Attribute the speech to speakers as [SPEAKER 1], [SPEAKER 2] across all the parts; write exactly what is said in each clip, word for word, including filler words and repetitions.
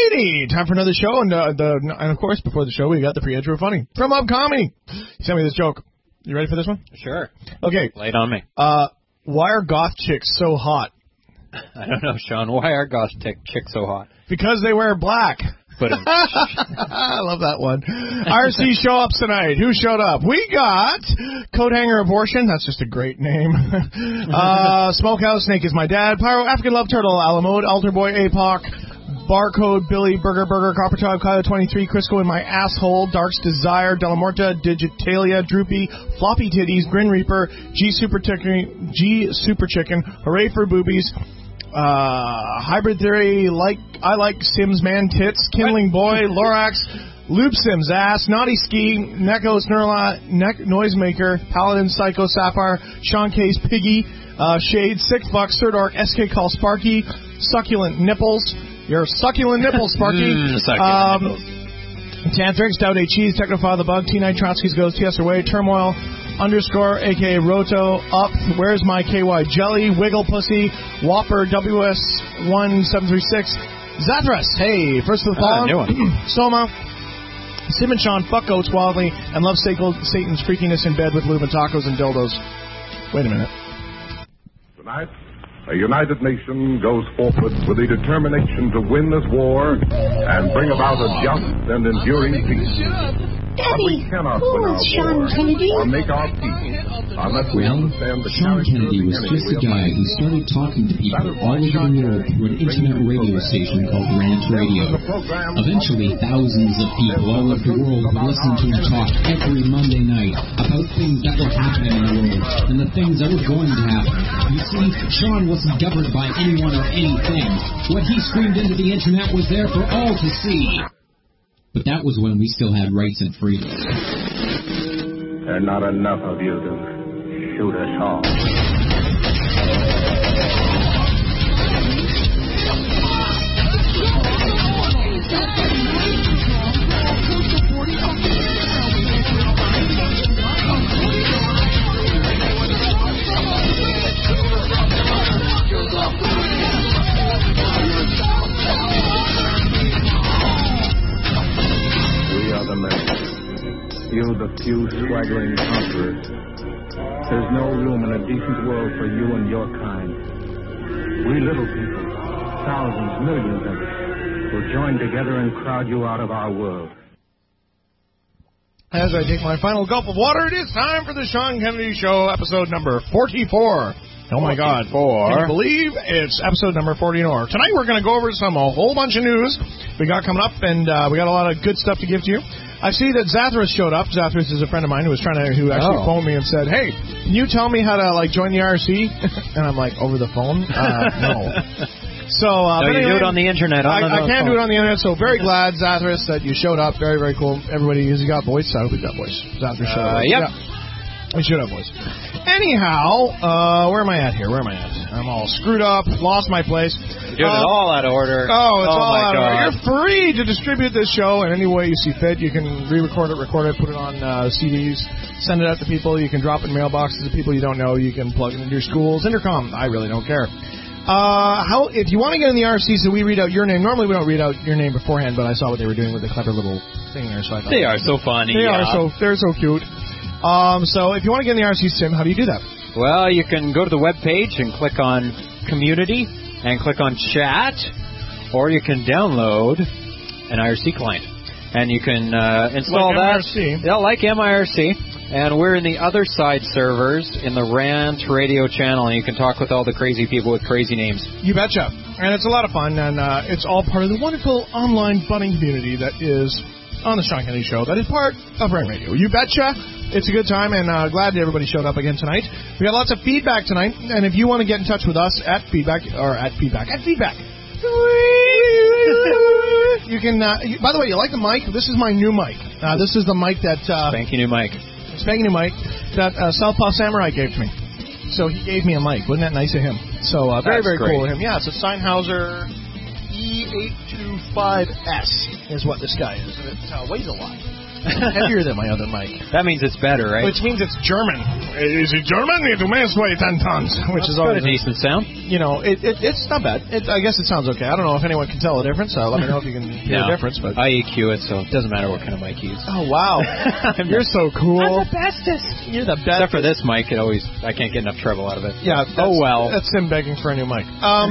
[SPEAKER 1] righty, time for another show, and uh, the and of course before the show we got the pre-intro funny from Up Comedy. He sent me this joke. You ready for this one?
[SPEAKER 2] Sure.
[SPEAKER 1] Okay.
[SPEAKER 2] Lay it on me.
[SPEAKER 1] Uh, why are goth chicks so hot?
[SPEAKER 2] I don't know, Sean. Why are goth chick- chicks so hot?
[SPEAKER 1] Because they wear black.
[SPEAKER 2] But
[SPEAKER 1] I love that one. R C show ups tonight. Who showed up? We got Coat Hanger Abortion. That's just a great name. uh, Smokehouse Snake is my dad. Pyro African Love Turtle. Alamode. Altar Boy A P O C. Barcode Billy Burger Burger. Copper Top Kylo twenty-three. Crisco in my asshole. Dark's Desire. Delamorta. Digitalia. Droopy. Floppy Titties. Grin Reaper. G Super Chicken. G Super Chicken. Hooray for Boobies. Uh, Hybrid Theory, like I like Sims Man Tits, Kindling Boy, Lorax, Loop Sims Ass, Naughty Ski, Neko Snurla, Neck Noisemaker, Paladin Psycho Sapphire, Sean Case Piggy, uh, Shade, Six Bucks, Third Arc, S K Call Sparky, Succulent Nipples, your succulent nipples, Sparky.
[SPEAKER 2] mm, succulent
[SPEAKER 1] um,
[SPEAKER 2] nipples.
[SPEAKER 1] Tantrix, Dowd A Cheese, Technophile the Bug, T nine Trotsky's Goes, T S Away, Turmoil, underscore, a k a. Roto, Up, Where's My K Y Jelly, Wiggle Pussy, Whopper, W S one seven three six, Zathras, hey, First of the
[SPEAKER 2] Ah,
[SPEAKER 1] Fallen,
[SPEAKER 2] new one.
[SPEAKER 1] Soma, Sim and Sean, fuck Oates wildly, and love Satan's freakiness in bed with lube and tacos and dildos. Wait a minute.
[SPEAKER 3] Tonight, a united nation goes forward with the determination to win this war and bring about a just and enduring peace. But we
[SPEAKER 4] Daddy,
[SPEAKER 3] cannot
[SPEAKER 4] who
[SPEAKER 3] win
[SPEAKER 4] was
[SPEAKER 3] our
[SPEAKER 4] Sean
[SPEAKER 3] war
[SPEAKER 4] Kennedy?
[SPEAKER 3] or make our peace unless we
[SPEAKER 5] Well,
[SPEAKER 3] understand the
[SPEAKER 5] Sean
[SPEAKER 3] character
[SPEAKER 5] Kennedy
[SPEAKER 3] of
[SPEAKER 5] was
[SPEAKER 3] the
[SPEAKER 5] just
[SPEAKER 3] enemy
[SPEAKER 5] a
[SPEAKER 3] we are
[SPEAKER 5] guy
[SPEAKER 3] fighting.
[SPEAKER 5] who started talking to people all over the world through an internet radio station called Rant Radio. Eventually, thousands of people all over the world would listen to him talk every Monday night about things that were happening in the world and the things that were going to happen. You see, Sean wasn't governed by anyone or anything. What he screamed into the internet was there for all to see. But that was when we still had rights and freedoms.
[SPEAKER 6] There are not enough of you to shoot us all. We are the men. You, the few swaggering conquerors. There's no room in a decent world for you and your kind. We little people, thousands, millions of us, will join together and crowd you out of our world.
[SPEAKER 1] As I take my final gulp of water, it is time for the Sean Kennedy Show, episode number forty-four. Oh, my God.
[SPEAKER 2] Four.
[SPEAKER 1] Can you believe it's episode number forty-four? Tonight we're going to go over some, a whole bunch of news we got coming up, and uh, we got a lot of good stuff to give to you. I see that Zathras showed up. Zathras is a friend of mine who was trying to, who actually
[SPEAKER 2] Oh.
[SPEAKER 1] phoned me and said, hey, can you tell me how to, like, join the I R C? And I'm like, over the phone? Uh, no. So, uh,
[SPEAKER 2] No,
[SPEAKER 1] but
[SPEAKER 2] you
[SPEAKER 1] anyway,
[SPEAKER 2] do it on the internet. On
[SPEAKER 1] I,
[SPEAKER 2] the
[SPEAKER 1] I can
[SPEAKER 2] phone.
[SPEAKER 1] do it on the internet, so very glad, Zathras, that you showed up. Very, very cool. Everybody, has he got voice? I hope he's got voice. Zathras showed
[SPEAKER 2] Uh,
[SPEAKER 1] up.
[SPEAKER 2] yep.
[SPEAKER 1] Yeah. We should have voice. Anyhow, uh, where am I at here? Where am I at? I'm all screwed up, lost my place.
[SPEAKER 2] You're doing it
[SPEAKER 1] Uh,
[SPEAKER 2] all out of order.
[SPEAKER 1] Oh, it's
[SPEAKER 2] oh
[SPEAKER 1] all
[SPEAKER 2] my
[SPEAKER 1] out of
[SPEAKER 2] God.
[SPEAKER 1] order. You're free to distribute this show in any way you see fit. You can re-record it, record it, put it on uh, C Ds, send it out to people. You can drop it in mailboxes to people you don't know. You can plug it into your schools, intercom. I really don't care. Uh, how if you want to get in the R C, so we read out your name. Normally we don't read out your name beforehand, but I saw what they were doing with the clever little thing there, so I thought
[SPEAKER 2] They are so funny.
[SPEAKER 1] they
[SPEAKER 2] yeah.
[SPEAKER 1] are so they're so cute. Um, so if you want to get in the R C, Sim, how do you do that?
[SPEAKER 2] Well, you can go to the web page and click on Community and click on Chat, or you can download an I R C client. And you can uh, install
[SPEAKER 1] Like
[SPEAKER 2] that.
[SPEAKER 1] M I R C.
[SPEAKER 2] Yeah, like M I R C. And we're in the other side servers in the Rant Radio channel, and you can talk with all the crazy people with crazy names.
[SPEAKER 1] You betcha. And it's a lot of fun, and uh, it's all part of the wonderful online budding community that is on the Sean Kennedy Show, that is part of Rant Radio. You betcha. It's a good time, and uh, glad everybody showed up again tonight. We got lots of feedback tonight, and if you want to get in touch with us at feedback, or at feedback, at feedback. You can, uh, you, by the way, you like the mic? This is my new mic. Uh, this is the mic that... Uh,
[SPEAKER 2] Spanky new mic.
[SPEAKER 1] Spanky new mic that uh, Southpaw Samurai gave to me. So he gave me a mic. Wasn't that nice of him? So uh, very,
[SPEAKER 2] That's
[SPEAKER 1] very
[SPEAKER 2] great.
[SPEAKER 1] cool of him. Yeah, it's a Sennheiser E eight two five S is what this guy is. And it uh, weighs a lot. heavier than my other mic.
[SPEAKER 2] That means it's better, right?
[SPEAKER 1] Which means it's German. Is it German? It weighs ten tons, which
[SPEAKER 2] That's
[SPEAKER 1] is always
[SPEAKER 2] got a decent sound.
[SPEAKER 1] You know, it, it it's not bad. It, I guess it sounds okay. I don't know if anyone can tell the difference. Uh, let me know if you can hear
[SPEAKER 2] No.
[SPEAKER 1] the difference. But
[SPEAKER 2] I E Q it, so it doesn't matter what kind of mic you use.
[SPEAKER 1] oh wow, you're so cool.
[SPEAKER 2] I'm the bestest.
[SPEAKER 1] You're the best.
[SPEAKER 2] Except for this mic, it always I can't get enough treble out of it.
[SPEAKER 1] Yeah.
[SPEAKER 2] Oh
[SPEAKER 1] that's-
[SPEAKER 2] well.
[SPEAKER 1] That's him begging for a new mic. Um,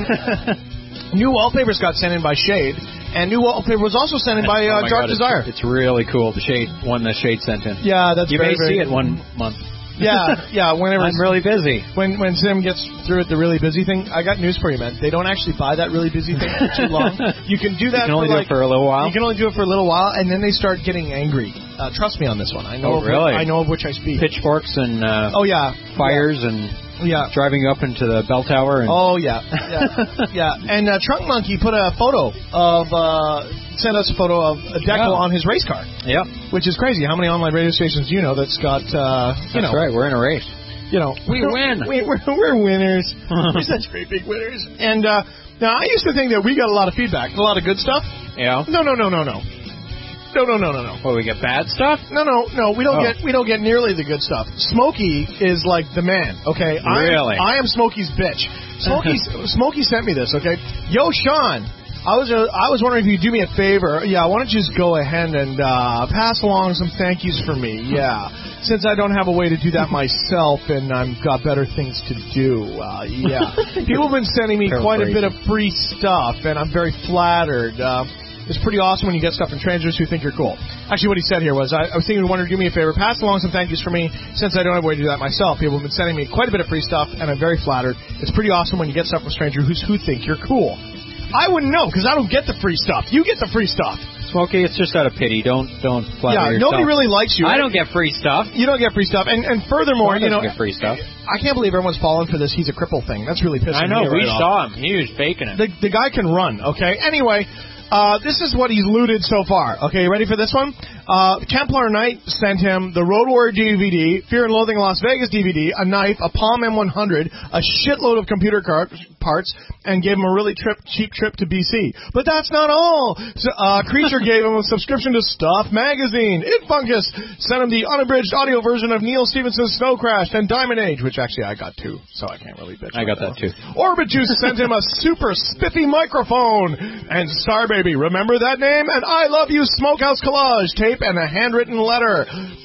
[SPEAKER 1] new wallpapers got sent in by Shade, and new wallpaper was also sent in by
[SPEAKER 2] Oh
[SPEAKER 1] uh,
[SPEAKER 2] my
[SPEAKER 1] Dark
[SPEAKER 2] God, it's-
[SPEAKER 1] Desire.
[SPEAKER 2] It's, really cool. The Shade one, the Shade sent in.
[SPEAKER 1] Yeah, that's
[SPEAKER 2] You
[SPEAKER 1] very,
[SPEAKER 2] may see
[SPEAKER 1] very-
[SPEAKER 2] it one month.
[SPEAKER 1] Yeah, yeah. Whenever
[SPEAKER 2] I'm really busy.
[SPEAKER 1] when when Sim gets through with the really busy thing, I got news for you, man. They don't actually buy that really busy thing for too long. You can do that.
[SPEAKER 2] You can only
[SPEAKER 1] for
[SPEAKER 2] do
[SPEAKER 1] like,
[SPEAKER 2] it for a little while.
[SPEAKER 1] You can only do it for a little while, and then they start getting angry. Uh, trust me on this one. I know.
[SPEAKER 2] Oh,
[SPEAKER 1] of
[SPEAKER 2] really?
[SPEAKER 1] Which, I know of which I speak.
[SPEAKER 2] Pitchforks and uh,
[SPEAKER 1] Oh yeah,
[SPEAKER 2] fires and
[SPEAKER 1] yeah.
[SPEAKER 2] driving up into the bell tower. And
[SPEAKER 1] Oh yeah, yeah, yeah. And uh, Trunk Monkey put a photo of uh, sent us a photo of a decal
[SPEAKER 2] Yeah.
[SPEAKER 1] on his race car,
[SPEAKER 2] yeah,
[SPEAKER 1] which is crazy. How many online radio stations do you know that's got uh, you
[SPEAKER 2] that's
[SPEAKER 1] know
[SPEAKER 2] right. We're in a race.
[SPEAKER 1] you know
[SPEAKER 2] We win.
[SPEAKER 1] We, we're, we're winners. We're such great big winners. And uh, now I used to think that we got a lot of feedback, a lot of good stuff.
[SPEAKER 2] Yeah.
[SPEAKER 1] No, no, no, no, no. No, no, no, no, no.
[SPEAKER 2] Well, we get bad stuff.
[SPEAKER 1] No, no, no. We don't
[SPEAKER 2] Oh.
[SPEAKER 1] get we don't get nearly the good stuff. Smokey is like the man. Okay,
[SPEAKER 2] Really?
[SPEAKER 1] I, I am Smokey's bitch. Smokey Smokey sent me this. Okay, yo, Sean. I was uh, I was wondering if you'd do me a favor. Yeah, why don't you just go ahead and uh, pass along some thank yous for me? Yeah, since I don't have a way to do that myself and I've got better things to do. Uh, yeah, people have been sending me quite a bit of free stuff, and I'm very flattered. Uh, It's pretty awesome when you get stuff from strangers who think you're cool. Actually, what he said here was, I, I was thinking, wonder, do me a favor, pass along some thank yous for me, since I don't have a way to do that myself. People have been sending me quite a bit of free stuff, and I'm very flattered. It's pretty awesome when you get stuff from strangers who's, who think you're cool. I wouldn't know, because I don't get the free stuff. You get the free stuff.
[SPEAKER 2] Smokey, it's just out of pity. Don't don't flatter
[SPEAKER 1] Yeah,
[SPEAKER 2] yourself.
[SPEAKER 1] nobody really likes you.
[SPEAKER 2] I don't get free stuff.
[SPEAKER 1] You don't get free stuff. And, and furthermore,
[SPEAKER 2] Sean
[SPEAKER 1] you know,
[SPEAKER 2] doesn't get free stuff.
[SPEAKER 1] I can't believe everyone's falling for this he's a cripple thing. That's really pissing
[SPEAKER 2] I know.
[SPEAKER 1] me
[SPEAKER 2] We
[SPEAKER 1] right off.
[SPEAKER 2] saw him. He was faking it.
[SPEAKER 1] The, the guy can run, okay? Anyway, uh, this is what he's looted so far. Okay, you ready for this one? Uh, Templar Knight sent him the Road Warrior D V D, Fear and Loathing in Las Vegas D V D, a knife, a Palm M one hundred, a shitload of computer car- parts, and gave him a really trip, cheap trip to B C. But that's not all. So, uh, Creature gave him a subscription to Stuff Magazine. It Fungus sent him the unabridged audio version of Neil Stephenson's Snow Crash and Diamond Age, which actually I got too, so I can't really bitch.
[SPEAKER 2] I got
[SPEAKER 1] about
[SPEAKER 2] that too.
[SPEAKER 1] Orbit Juice sent him a super spiffy microphone. And Star Baby, remember that name? And I Love You Smokehouse collage tape and a handwritten letter.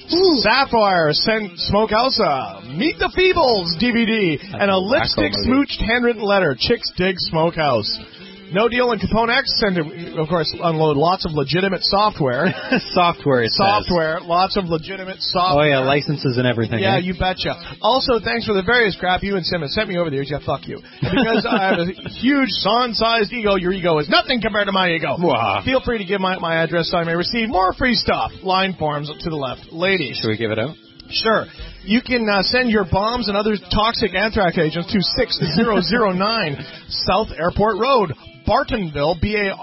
[SPEAKER 1] Sapphire sent Smokehouse a Meet the Feebles D V D and a lipstick smooched handwritten letter. Chicks dig Smokehouse. No Deal and Capone X send him, of course, unload lots of legitimate software.
[SPEAKER 2] Software. It says.
[SPEAKER 1] software, lots of legitimate software.
[SPEAKER 2] Oh yeah, licenses and everything.
[SPEAKER 1] Yeah,
[SPEAKER 2] eh?
[SPEAKER 1] you betcha. Also, thanks for the various crap you and Sim have sent me over the years. Yeah, fuck you. And because I have a huge son-sized ego, your ego is nothing compared to my ego.
[SPEAKER 2] Wow.
[SPEAKER 1] Feel free to give my, my address so I may receive more free stuff. Line forms to the left. Ladies.
[SPEAKER 2] Should we give it out?
[SPEAKER 1] Sure. You can uh, send your bombs and other toxic anthrax agents to six thousand nine South Airport Road, Bartonville, B A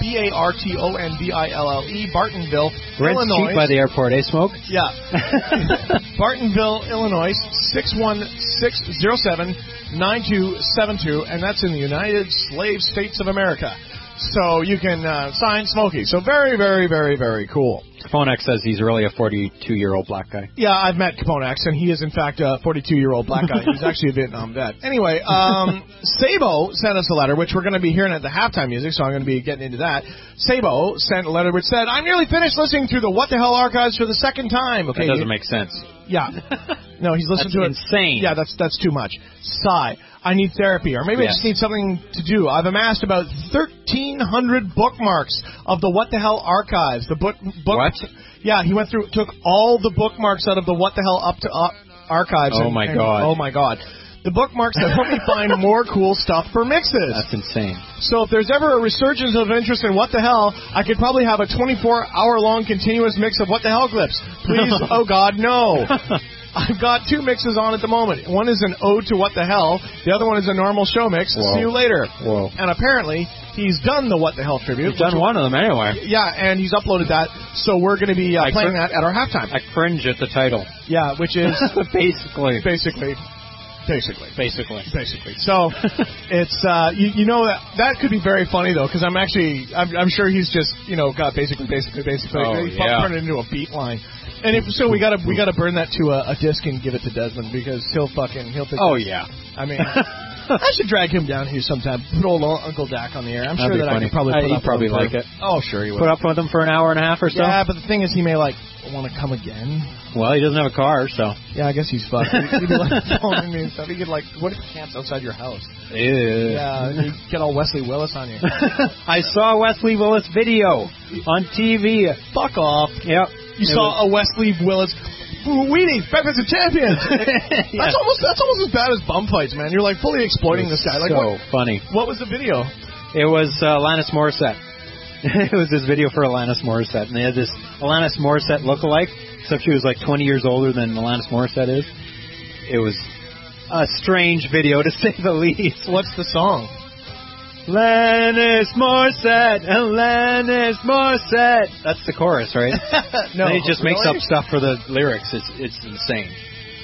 [SPEAKER 1] R T O N V I L L E, Bartonville,
[SPEAKER 2] Rent's
[SPEAKER 1] Illinois.
[SPEAKER 2] cheap by the airport, eh, Smoke?
[SPEAKER 1] Yeah. Bartonville, Illinois, six one six zero seven nine two seven two, and that's in the United Slave States of America. So you can uh, sign Smokey. So very, very, very, very cool.
[SPEAKER 2] Capone X says he's really a forty-two-year-old black guy.
[SPEAKER 1] Yeah, I've met Capone X, and he is, in fact, a forty-two-year-old black guy. He's actually a Vietnam vet. Anyway, um, Sabo sent us a letter, which we're going to be hearing at the halftime music, so I'm going to be getting into that. Sabo sent a letter which said, I'm nearly finished listening through the What the Hell archives for the second time. Okay,
[SPEAKER 2] That doesn't make sense.
[SPEAKER 1] Yeah. No, he's listened
[SPEAKER 2] That's
[SPEAKER 1] to it.
[SPEAKER 2] insane.
[SPEAKER 1] Yeah, that's that's too much. Sigh. I need therapy, or maybe I
[SPEAKER 2] Yes.
[SPEAKER 1] just need something to do. I've amassed about thirteen hundred bookmarks of the What the Hell archives. The book, book.
[SPEAKER 2] What?
[SPEAKER 1] Yeah, he went through, took all the bookmarks out of the What the Hell up to uh, archives.
[SPEAKER 2] Oh
[SPEAKER 1] and-
[SPEAKER 2] my
[SPEAKER 1] and-
[SPEAKER 2] God.
[SPEAKER 1] Oh my God. The bookmarks that help me find more cool stuff for mixes.
[SPEAKER 2] That's insane.
[SPEAKER 1] So if there's ever a resurgence of interest in What the Hell, I could probably have a twenty-four hour long continuous mix of What the Hell clips. Please, oh God, no. I've got two mixes on at the moment. One is an ode to What the Hell. The other one is a normal show mix.
[SPEAKER 2] Whoa.
[SPEAKER 1] See you later.
[SPEAKER 2] Whoa.
[SPEAKER 1] And apparently, he's done the What the Hell tribute.
[SPEAKER 2] He's done one of them anyway.
[SPEAKER 1] Yeah, and he's uploaded that. So we're going to be uh,
[SPEAKER 2] I
[SPEAKER 1] playing
[SPEAKER 2] cr-
[SPEAKER 1] that at our halftime.
[SPEAKER 2] I cringe at the title.
[SPEAKER 1] Yeah, which is
[SPEAKER 2] Basically.
[SPEAKER 1] basically. Basically.
[SPEAKER 2] Basically.
[SPEAKER 1] Basically. So, it's, uh, you, you know, that that could be very funny, though, because I'm actually, I'm, I'm sure he's just, you know, got basically, basically, basically.
[SPEAKER 2] Oh,
[SPEAKER 1] he
[SPEAKER 2] yeah.
[SPEAKER 1] turned it into a beat line. And if so, we gotta we gotta burn that to a, a disc and give it to Desmond because he'll fucking he'll think.
[SPEAKER 2] Oh
[SPEAKER 1] that's,
[SPEAKER 2] yeah.
[SPEAKER 1] I mean, I should drag him down here sometime. Put old Uncle Dak on the air. I'm
[SPEAKER 2] That'd
[SPEAKER 1] sure
[SPEAKER 2] be
[SPEAKER 1] that
[SPEAKER 2] funny.
[SPEAKER 1] I could probably
[SPEAKER 2] Uh,
[SPEAKER 1] put
[SPEAKER 2] he'd
[SPEAKER 1] up
[SPEAKER 2] probably
[SPEAKER 1] with him
[SPEAKER 2] like
[SPEAKER 1] for-
[SPEAKER 2] it.
[SPEAKER 1] Oh sure he would.
[SPEAKER 2] Put up with him for an hour and a half or so.
[SPEAKER 1] Yeah, but the thing is, he may like want to come again.
[SPEAKER 2] Well, he doesn't have a car, so.
[SPEAKER 1] Yeah, I guess he's fucked. He'd be like phoning me and stuff. He could like, what if he camps outside your house?
[SPEAKER 2] Ew.
[SPEAKER 1] Yeah, you get all Wesley Willis on you.
[SPEAKER 2] I saw a Wesley Willis video on T V.
[SPEAKER 1] Fuck off.
[SPEAKER 2] Yep.
[SPEAKER 1] You
[SPEAKER 2] It
[SPEAKER 1] saw a Wesley Willis. Wheaties, breakfast of champions.
[SPEAKER 2] Yeah.
[SPEAKER 1] That's almost that's almost as bad as bum fights, man. You're like fully exploiting this guy. Like
[SPEAKER 2] so
[SPEAKER 1] what,
[SPEAKER 2] funny.
[SPEAKER 1] what was the video?
[SPEAKER 2] It was uh, Alanis Morissette. It was this video for Alanis Morissette, and they had this Alanis Morissette lookalike, except she was like twenty years older than Alanis Morissette is. It was a strange video, to say the least.
[SPEAKER 1] What's the song?
[SPEAKER 2] Alanis Morissette, Alanis Morissette. That's the chorus, right?
[SPEAKER 1] No,
[SPEAKER 2] and he just makes
[SPEAKER 1] really?
[SPEAKER 2] up stuff for the lyrics. It's it's insane.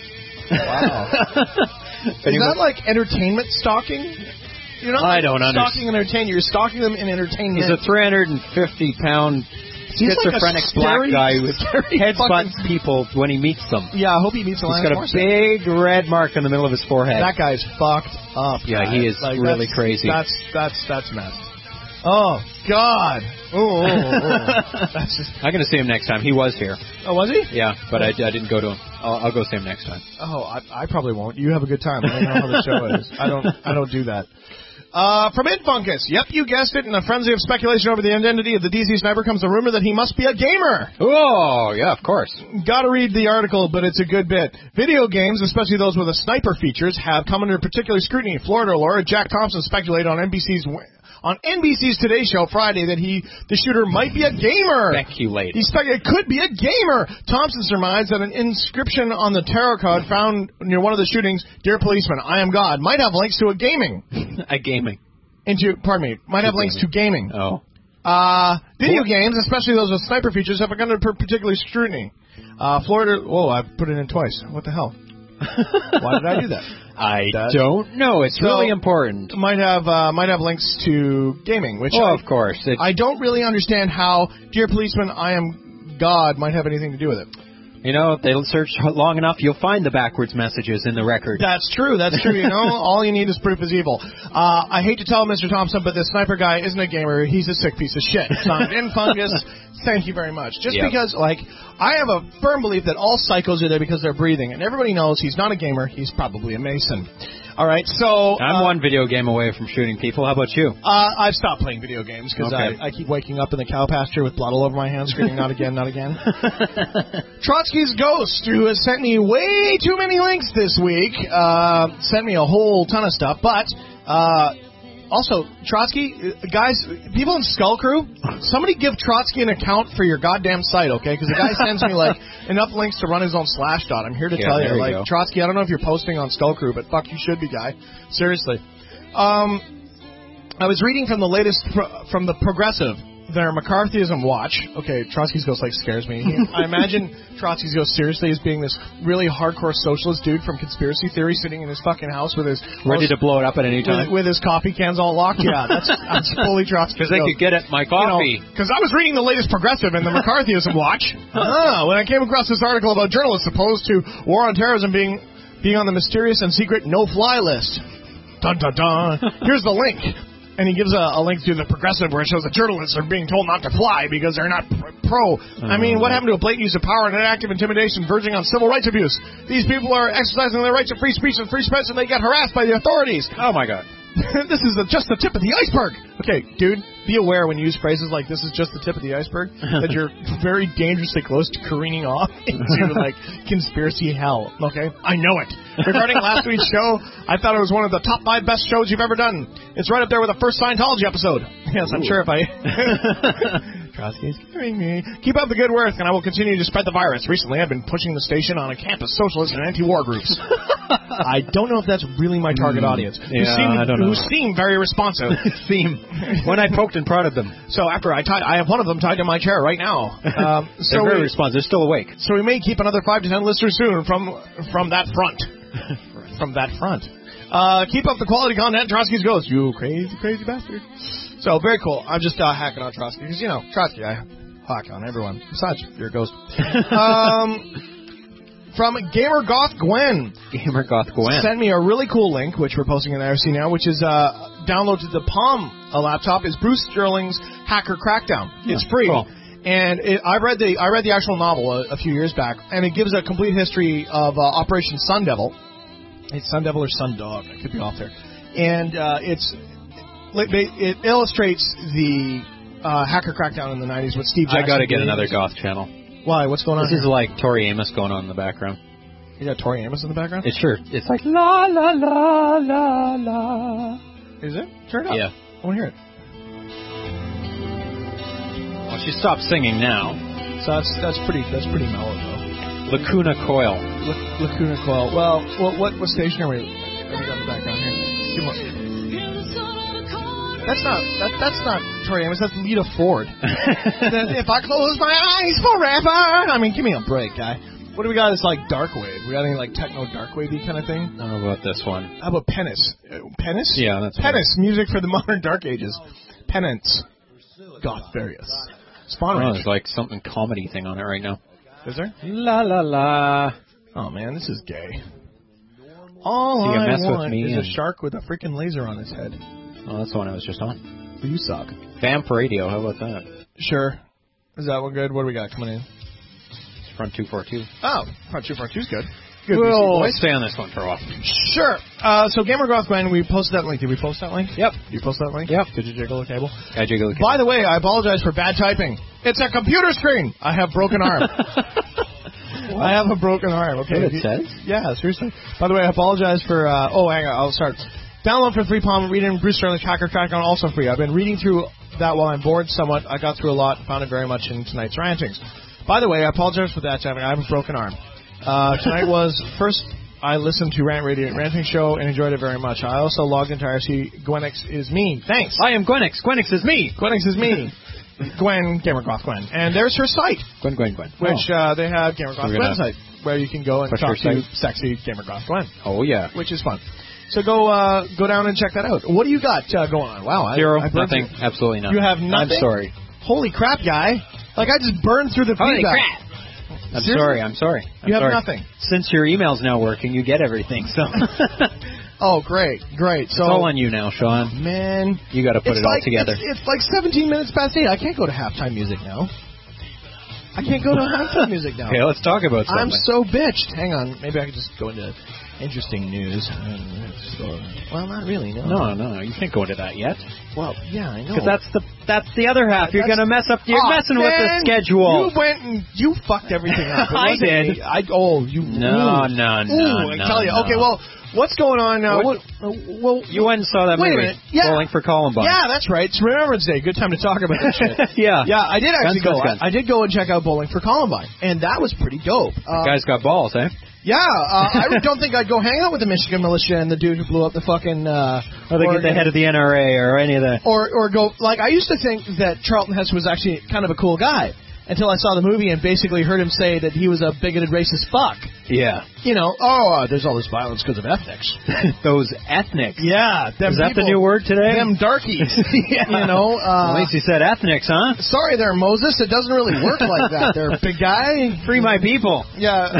[SPEAKER 1] Wow.
[SPEAKER 2] But
[SPEAKER 1] Is
[SPEAKER 2] he
[SPEAKER 1] that
[SPEAKER 2] was-
[SPEAKER 1] like entertainment stalking? You're not
[SPEAKER 2] I
[SPEAKER 1] like
[SPEAKER 2] don't understand.
[SPEAKER 1] stalking and entertaining. You're stalking them in entertainment.
[SPEAKER 2] He's a three hundred fifty pound
[SPEAKER 1] He's like a
[SPEAKER 2] schizophrenic
[SPEAKER 1] scary-
[SPEAKER 2] black guy who
[SPEAKER 1] scary
[SPEAKER 2] headbutts
[SPEAKER 1] fucking-
[SPEAKER 2] people when he meets them.
[SPEAKER 1] Yeah, I hope he meets
[SPEAKER 2] He's
[SPEAKER 1] Alanis
[SPEAKER 2] got a
[SPEAKER 1] Morissette.
[SPEAKER 2] big red mark in the middle of his forehead.
[SPEAKER 1] That guy's fucked up.
[SPEAKER 2] Yeah,
[SPEAKER 1] guys.
[SPEAKER 2] he is
[SPEAKER 1] Like,
[SPEAKER 2] really
[SPEAKER 1] that's-
[SPEAKER 2] crazy.
[SPEAKER 1] That's that's that's messed. Oh God. Oh, oh, oh. That's just.
[SPEAKER 2] I'm going to see him next time. He was here.
[SPEAKER 1] Oh, was he?
[SPEAKER 2] Yeah, but I, I didn't go to him. I'll, I'll go see him next time.
[SPEAKER 1] Oh, I, I probably won't. You have a good time. I don't know how the show is. I don't. I don't do that. Uh, from Infunkus. Yep, you guessed it. In a frenzy of speculation over the identity of the D C sniper comes the rumor that he must be a gamer.
[SPEAKER 2] Oh, yeah, of course.
[SPEAKER 1] Gotta read the article, but it's a good bit. Video games, especially those with a sniper features, have come under particular scrutiny. Florida lawyer Jack Thompson speculated on N B C's on N B C's Today Show Friday that he, the shooter, might be a gamer.
[SPEAKER 2] Speculated.
[SPEAKER 1] He speculated it could be a gamer. Thompson surmised that an inscription on the tarot card found near one of the shootings, "Dear Policeman, I am God," might have links to a gaming.
[SPEAKER 2] A gaming.
[SPEAKER 1] Into, pardon me, might have links to gaming.
[SPEAKER 2] Oh.
[SPEAKER 1] Uh, video games, especially those with sniper features, have begun under particular scrutiny. Uh, Florida, whoa, I put it in twice. What the hell? Why did I do that?
[SPEAKER 2] I
[SPEAKER 1] That-
[SPEAKER 2] don't know. It's
[SPEAKER 1] So-
[SPEAKER 2] really important.
[SPEAKER 1] Might have uh, might have links to gaming, which
[SPEAKER 2] Oh,
[SPEAKER 1] I,
[SPEAKER 2] of course. It's,
[SPEAKER 1] I don't really understand how "Dear Policeman, I am God" might have anything to do with it.
[SPEAKER 2] you know, they'll search long enough, you'll find the backwards messages in the record.
[SPEAKER 1] That's true. That's true. You know, all you need is proof is evil. Uh, I hate to tell Mister Thompson, but this sniper guy isn't a gamer. He's a sick piece of shit. Signed in fungus. Thank you very much. Just
[SPEAKER 2] Yep.
[SPEAKER 1] because, like, I have a firm belief that all psychos are there because they're breathing, and everybody knows he's not a gamer. He's probably a Mason. All right, so
[SPEAKER 2] I'm
[SPEAKER 1] uh,
[SPEAKER 2] one video game away from shooting people. How about you?
[SPEAKER 1] Uh, I've stopped playing video games because
[SPEAKER 2] Okay.
[SPEAKER 1] I, I keep waking up in the cow pasture with blood all over my hands, screaming, "Not again, not again." Trotsky's Ghost, who has sent me way too many links this week, uh, sent me a whole ton of stuff. But uh, also, Trotsky, uh, guys, people in Skull Crew, somebody give Trotsky an account for your goddamn site, okay? Because the guy sends me like enough links to run his own slash dot. I'm here to
[SPEAKER 2] Yeah,
[SPEAKER 1] tell you,
[SPEAKER 2] there you
[SPEAKER 1] like
[SPEAKER 2] go.
[SPEAKER 1] Trotsky, I don't know if you're posting on Skull Crew, but fuck, you should be, guy. Seriously. Um, I was reading from the latest pro- from the Progressive, their McCarthyism watch. Okay, Trotsky's Ghost like scares me. I imagine Trotsky's Ghost seriously as being this really hardcore socialist dude from conspiracy theory sitting in his fucking house with his
[SPEAKER 2] Ready to blow it up at any
[SPEAKER 1] with,
[SPEAKER 2] time?
[SPEAKER 1] with his coffee cans all locked. Yeah, that's that's fully Trotsky's
[SPEAKER 2] Because they
[SPEAKER 1] Ghost.
[SPEAKER 2] could get at my coffee.
[SPEAKER 1] Because I was reading the latest Progressive and the McCarthyism watch. Ah, when I came across this article about journalists opposed to war on terrorism being being on the mysterious and secret no-fly list. Dun dun dun. Here's the link. And he gives a, a link to the Progressive where it shows that journalists are being told not to fly because they're not pr- pro. I mean, what happened to a blatant use of power and an active intimidation verging on civil rights abuse? These people are exercising their rights of free speech and free speech and they get harassed by the authorities.
[SPEAKER 2] Oh, my God.
[SPEAKER 1] This is the, just the tip of the iceberg. Okay, dude, be aware when you use phrases like "this is just the tip of the iceberg" that you're very dangerously close to careening off into like conspiracy hell. Okay, I know it. Regarding last week's show, I thought it was one of the top five best shows you've ever done. It's right up there with the first Scientology episode. Yes, I'm
[SPEAKER 2] Ooh.
[SPEAKER 1] sure if I. Trotsky's scaring me. Keep up the good work, and I will continue to spread the virus. Recently, I've been pushing the station on a campus socialist and anti-war groups. I don't know if that's really my target audience. Who
[SPEAKER 2] yeah,
[SPEAKER 1] seem,
[SPEAKER 2] I don't know.
[SPEAKER 1] Who seem very responsive.
[SPEAKER 2] Theme. When I poked and prodded them.
[SPEAKER 1] So after I tied, I have one of them tied to my chair right now. Um, so
[SPEAKER 2] They're very
[SPEAKER 1] we,
[SPEAKER 2] responsive. They're still awake.
[SPEAKER 1] so we may keep another five to ten listeners soon from from that front. from that front. Uh, keep up the quality content. Trotsky's Ghost. You crazy, crazy bastard. So, very cool. I'm just uh, hacking on Trotsky because, you know, Trotsky, I hack on everyone. Besides, you're a ghost. um... From Gamer Goth Gwen.
[SPEAKER 2] Gamer Goth Gwen.
[SPEAKER 1] Sent me a really cool link, which we're posting in I R C now, which is uh, download to the Palm a laptop. Is Bruce Sterling's Hacker Crackdown. Yeah, it's free. Cool. And it, I read the I read the actual novel a, a few years back, and it gives a complete history of uh, Operation Sun Devil. It's Sun Devil or Sun Dog. I could be off there. And uh, it's it illustrates the uh, Hacker Crackdown in the nineties with Steve Jackson.
[SPEAKER 2] I got to get another Goth channel.
[SPEAKER 1] Why? What's going on
[SPEAKER 2] This
[SPEAKER 1] here?
[SPEAKER 2] is like Tori Amos going on in the background.
[SPEAKER 1] You got Tori Amos in the background?
[SPEAKER 2] It's sure. It's like la la la la la.
[SPEAKER 1] Is it? Turn it up.
[SPEAKER 2] Yeah.
[SPEAKER 1] I want to hear it.
[SPEAKER 2] Well, she stopped singing now.
[SPEAKER 1] So that's that's pretty that's pretty mellow though.
[SPEAKER 2] Lacuna Coil.
[SPEAKER 1] La- Lacuna Coil. Well, what what, what station are we? Are we got in the background here? Come on. That's not that, that's not Tori Amos. That's Lita Ford. If I close my eyes forever. I mean, give me a break, guy. What do we got? It's like dark wave. We got any like techno dark wavey kind of thing?
[SPEAKER 2] I don't know about this one.
[SPEAKER 1] How about Penance? Uh, Penance?
[SPEAKER 2] Yeah, that's
[SPEAKER 1] Penance. Right. Music for the modern dark ages. Penance. Goth Various. Spawn
[SPEAKER 2] oh, there's like something comedy thing on it right now.
[SPEAKER 1] Is there?
[SPEAKER 2] La la la.
[SPEAKER 1] Oh man, this is gay. All
[SPEAKER 2] See,
[SPEAKER 1] I
[SPEAKER 2] mess
[SPEAKER 1] want
[SPEAKER 2] with me
[SPEAKER 1] is
[SPEAKER 2] and...
[SPEAKER 1] a shark with a freaking laser on his head.
[SPEAKER 2] Oh, that's the one I was just on.
[SPEAKER 1] Well, you suck.
[SPEAKER 2] Vamp Radio, how about that?
[SPEAKER 1] Sure. Is that one good? What do we got coming in?
[SPEAKER 2] It's Front two forty-two.
[SPEAKER 1] Oh, Front two forty-two is good. Good.
[SPEAKER 2] We'll stay on this one for a while.
[SPEAKER 1] Sure. Uh, so Gamer Goth Gwen, we posted that link. Did we post that link?
[SPEAKER 2] Yep.
[SPEAKER 1] You posted that link?
[SPEAKER 2] Yep.
[SPEAKER 1] Did you jiggle the cable?
[SPEAKER 2] I jiggle the cable.
[SPEAKER 1] By the way, I apologize for bad typing. It's a computer screen. I have broken arm. I have a broken arm. Okay.
[SPEAKER 2] What it says?
[SPEAKER 1] Yeah, seriously. By the way, I apologize for. Uh, oh, hang on. I'll start. Download for free Palm, reading Bruce Sterling's Hacker Crackdown, also free. I've been reading through that while I'm bored somewhat. I got through a lot, found it very much in tonight's rantings. By the way, I apologize for that, I have a broken arm. Uh, tonight was first I listened to Rant Radio Ranting Show and enjoyed it very much. I also logged into I R C. Gwenix is me. Thanks.
[SPEAKER 2] I am Gwenix. Gwenix is me.
[SPEAKER 1] Gwenix is me. Gwen, Gamer Goth Gwen. And there's her site.
[SPEAKER 2] Gwen, Gwen, Gwen.
[SPEAKER 1] Which
[SPEAKER 2] oh.
[SPEAKER 1] uh, they have Gamer Goth Gwen's site, where you can go and talk to sexy Gamer Goth Gwen.
[SPEAKER 2] Oh, yeah.
[SPEAKER 1] Which is fun. So go uh, go down and check that out. What do you got uh, going on? Wow.
[SPEAKER 2] Zero.
[SPEAKER 1] I, I
[SPEAKER 2] nothing. You. Absolutely nothing.
[SPEAKER 1] You have nothing?
[SPEAKER 2] I'm sorry.
[SPEAKER 1] Holy crap, guy. Like, I just burned through the
[SPEAKER 2] Holy
[SPEAKER 1] feedback.
[SPEAKER 2] crap. I'm
[SPEAKER 1] Seriously?
[SPEAKER 2] sorry. I'm sorry. I'm
[SPEAKER 1] you have
[SPEAKER 2] sorry.
[SPEAKER 1] nothing.
[SPEAKER 2] Since your email's now working, you get everything. So.
[SPEAKER 1] Oh, great, great. So
[SPEAKER 2] it's all on you now, Sean.
[SPEAKER 1] Man,
[SPEAKER 2] you got to put it
[SPEAKER 1] like,
[SPEAKER 2] all together.
[SPEAKER 1] It's, it's like seventeen minutes past eight. I can't go to halftime music now. I can't go to halftime music now.
[SPEAKER 2] Okay, let's talk about something.
[SPEAKER 1] I'm so bitched. Hang on, maybe I could just go into interesting news. Well, not really. No,
[SPEAKER 2] no, no, no. You can't go into that yet.
[SPEAKER 1] Well, yeah, I know.
[SPEAKER 2] Because that's the that's the other half. You're going to mess up. You're
[SPEAKER 1] oh,
[SPEAKER 2] messing
[SPEAKER 1] man,
[SPEAKER 2] with the schedule.
[SPEAKER 1] You went and you fucked everything up.
[SPEAKER 2] I did.
[SPEAKER 1] I oh you.
[SPEAKER 2] No,
[SPEAKER 1] ooh,
[SPEAKER 2] no, no.
[SPEAKER 1] Ooh,
[SPEAKER 2] no,
[SPEAKER 1] I tell you.
[SPEAKER 2] no.
[SPEAKER 1] Okay, well. What's going on now? What, uh, well,
[SPEAKER 2] you went and saw that
[SPEAKER 1] wait
[SPEAKER 2] movie,
[SPEAKER 1] a minute. Yeah.
[SPEAKER 2] Bowling for Columbine.
[SPEAKER 1] Yeah, that's right. It's Remembrance Day. Good time to talk about that shit.
[SPEAKER 2] yeah.
[SPEAKER 1] Yeah, I did actually
[SPEAKER 2] guns,
[SPEAKER 1] go.
[SPEAKER 2] Guns, guns.
[SPEAKER 1] I, I did go and check out Bowling for Columbine, and that was pretty dope. Um,
[SPEAKER 2] Guy's got balls, eh?
[SPEAKER 1] Yeah, uh, I don't think I'd go hang out with the Michigan militia and the dude who blew up the fucking... Uh,
[SPEAKER 2] or they get the head of the N R A or any of the...
[SPEAKER 1] Or, or go... Like, I used to think that Charlton Heston was actually kind of a cool guy until I saw the movie and basically heard him say that he was a bigoted racist fuck.
[SPEAKER 2] Yeah.
[SPEAKER 1] You know, oh, uh, there's all this violence because of ethnics.
[SPEAKER 2] Those ethnics.
[SPEAKER 1] Yeah.
[SPEAKER 2] Is that
[SPEAKER 1] people,
[SPEAKER 2] the new word today?
[SPEAKER 1] Them darkies. yeah. You know. Uh,
[SPEAKER 2] well, at least he said ethnics, huh?
[SPEAKER 1] Sorry there, Moses. It doesn't really work like that there, big guy.
[SPEAKER 2] Free my people.
[SPEAKER 1] Yeah.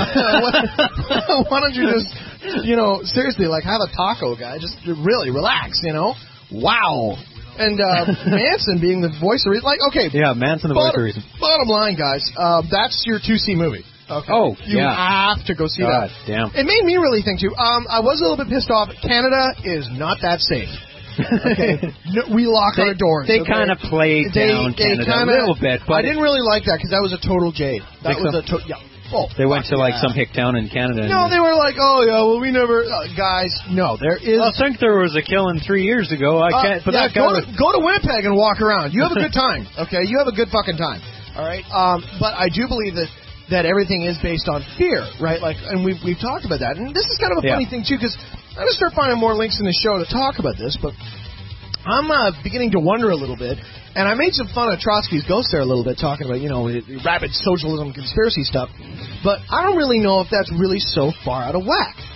[SPEAKER 1] Why don't you just, you know, seriously, like, have a taco, guy. Just really relax, you know. Wow. And uh, Manson being the voice of reason. Like, okay.
[SPEAKER 2] Yeah, Manson the
[SPEAKER 1] bottom,
[SPEAKER 2] voice of reason.
[SPEAKER 1] Bottom line, guys, uh, that's your two C movie. Okay.
[SPEAKER 2] Oh,
[SPEAKER 1] you
[SPEAKER 2] yeah.
[SPEAKER 1] have to go see
[SPEAKER 2] God,
[SPEAKER 1] that.
[SPEAKER 2] Damn.
[SPEAKER 1] It made me really think, too. Um, I was a little bit pissed off. Canada is not that safe. Okay. No, we lock
[SPEAKER 2] they,
[SPEAKER 1] our doors.
[SPEAKER 2] They
[SPEAKER 1] okay?
[SPEAKER 2] kind of played
[SPEAKER 1] they,
[SPEAKER 2] down
[SPEAKER 1] they
[SPEAKER 2] Canada
[SPEAKER 1] kinda,
[SPEAKER 2] a little bit. But
[SPEAKER 1] I didn't really like that because that was a total jade. That was
[SPEAKER 2] so?
[SPEAKER 1] a to- yeah. Oh,
[SPEAKER 2] they went to
[SPEAKER 1] yeah.
[SPEAKER 2] like some hick town in Canada.
[SPEAKER 1] No, they were like, oh yeah, well we never, uh, guys. No, there is.
[SPEAKER 2] I think there was a killing three years ago. I can't.
[SPEAKER 1] Uh,
[SPEAKER 2] but
[SPEAKER 1] yeah,
[SPEAKER 2] that
[SPEAKER 1] go,
[SPEAKER 2] guy
[SPEAKER 1] to, go to Winnipeg and walk around. You have a good time. Okay, you have a good fucking time. All right. Um, but I do believe that that everything is based on fear, right? Like, and we've we've talked about that. And this is kind of a funny
[SPEAKER 2] yeah.
[SPEAKER 1] thing too, because I'm gonna start finding more links in the show to talk about this, but I'm uh, beginning to wonder a little bit. And I made some fun of Trotsky's Ghost there a little bit, talking about, you know, rabid socialism conspiracy stuff. But I don't really know if that's really so far out of whack.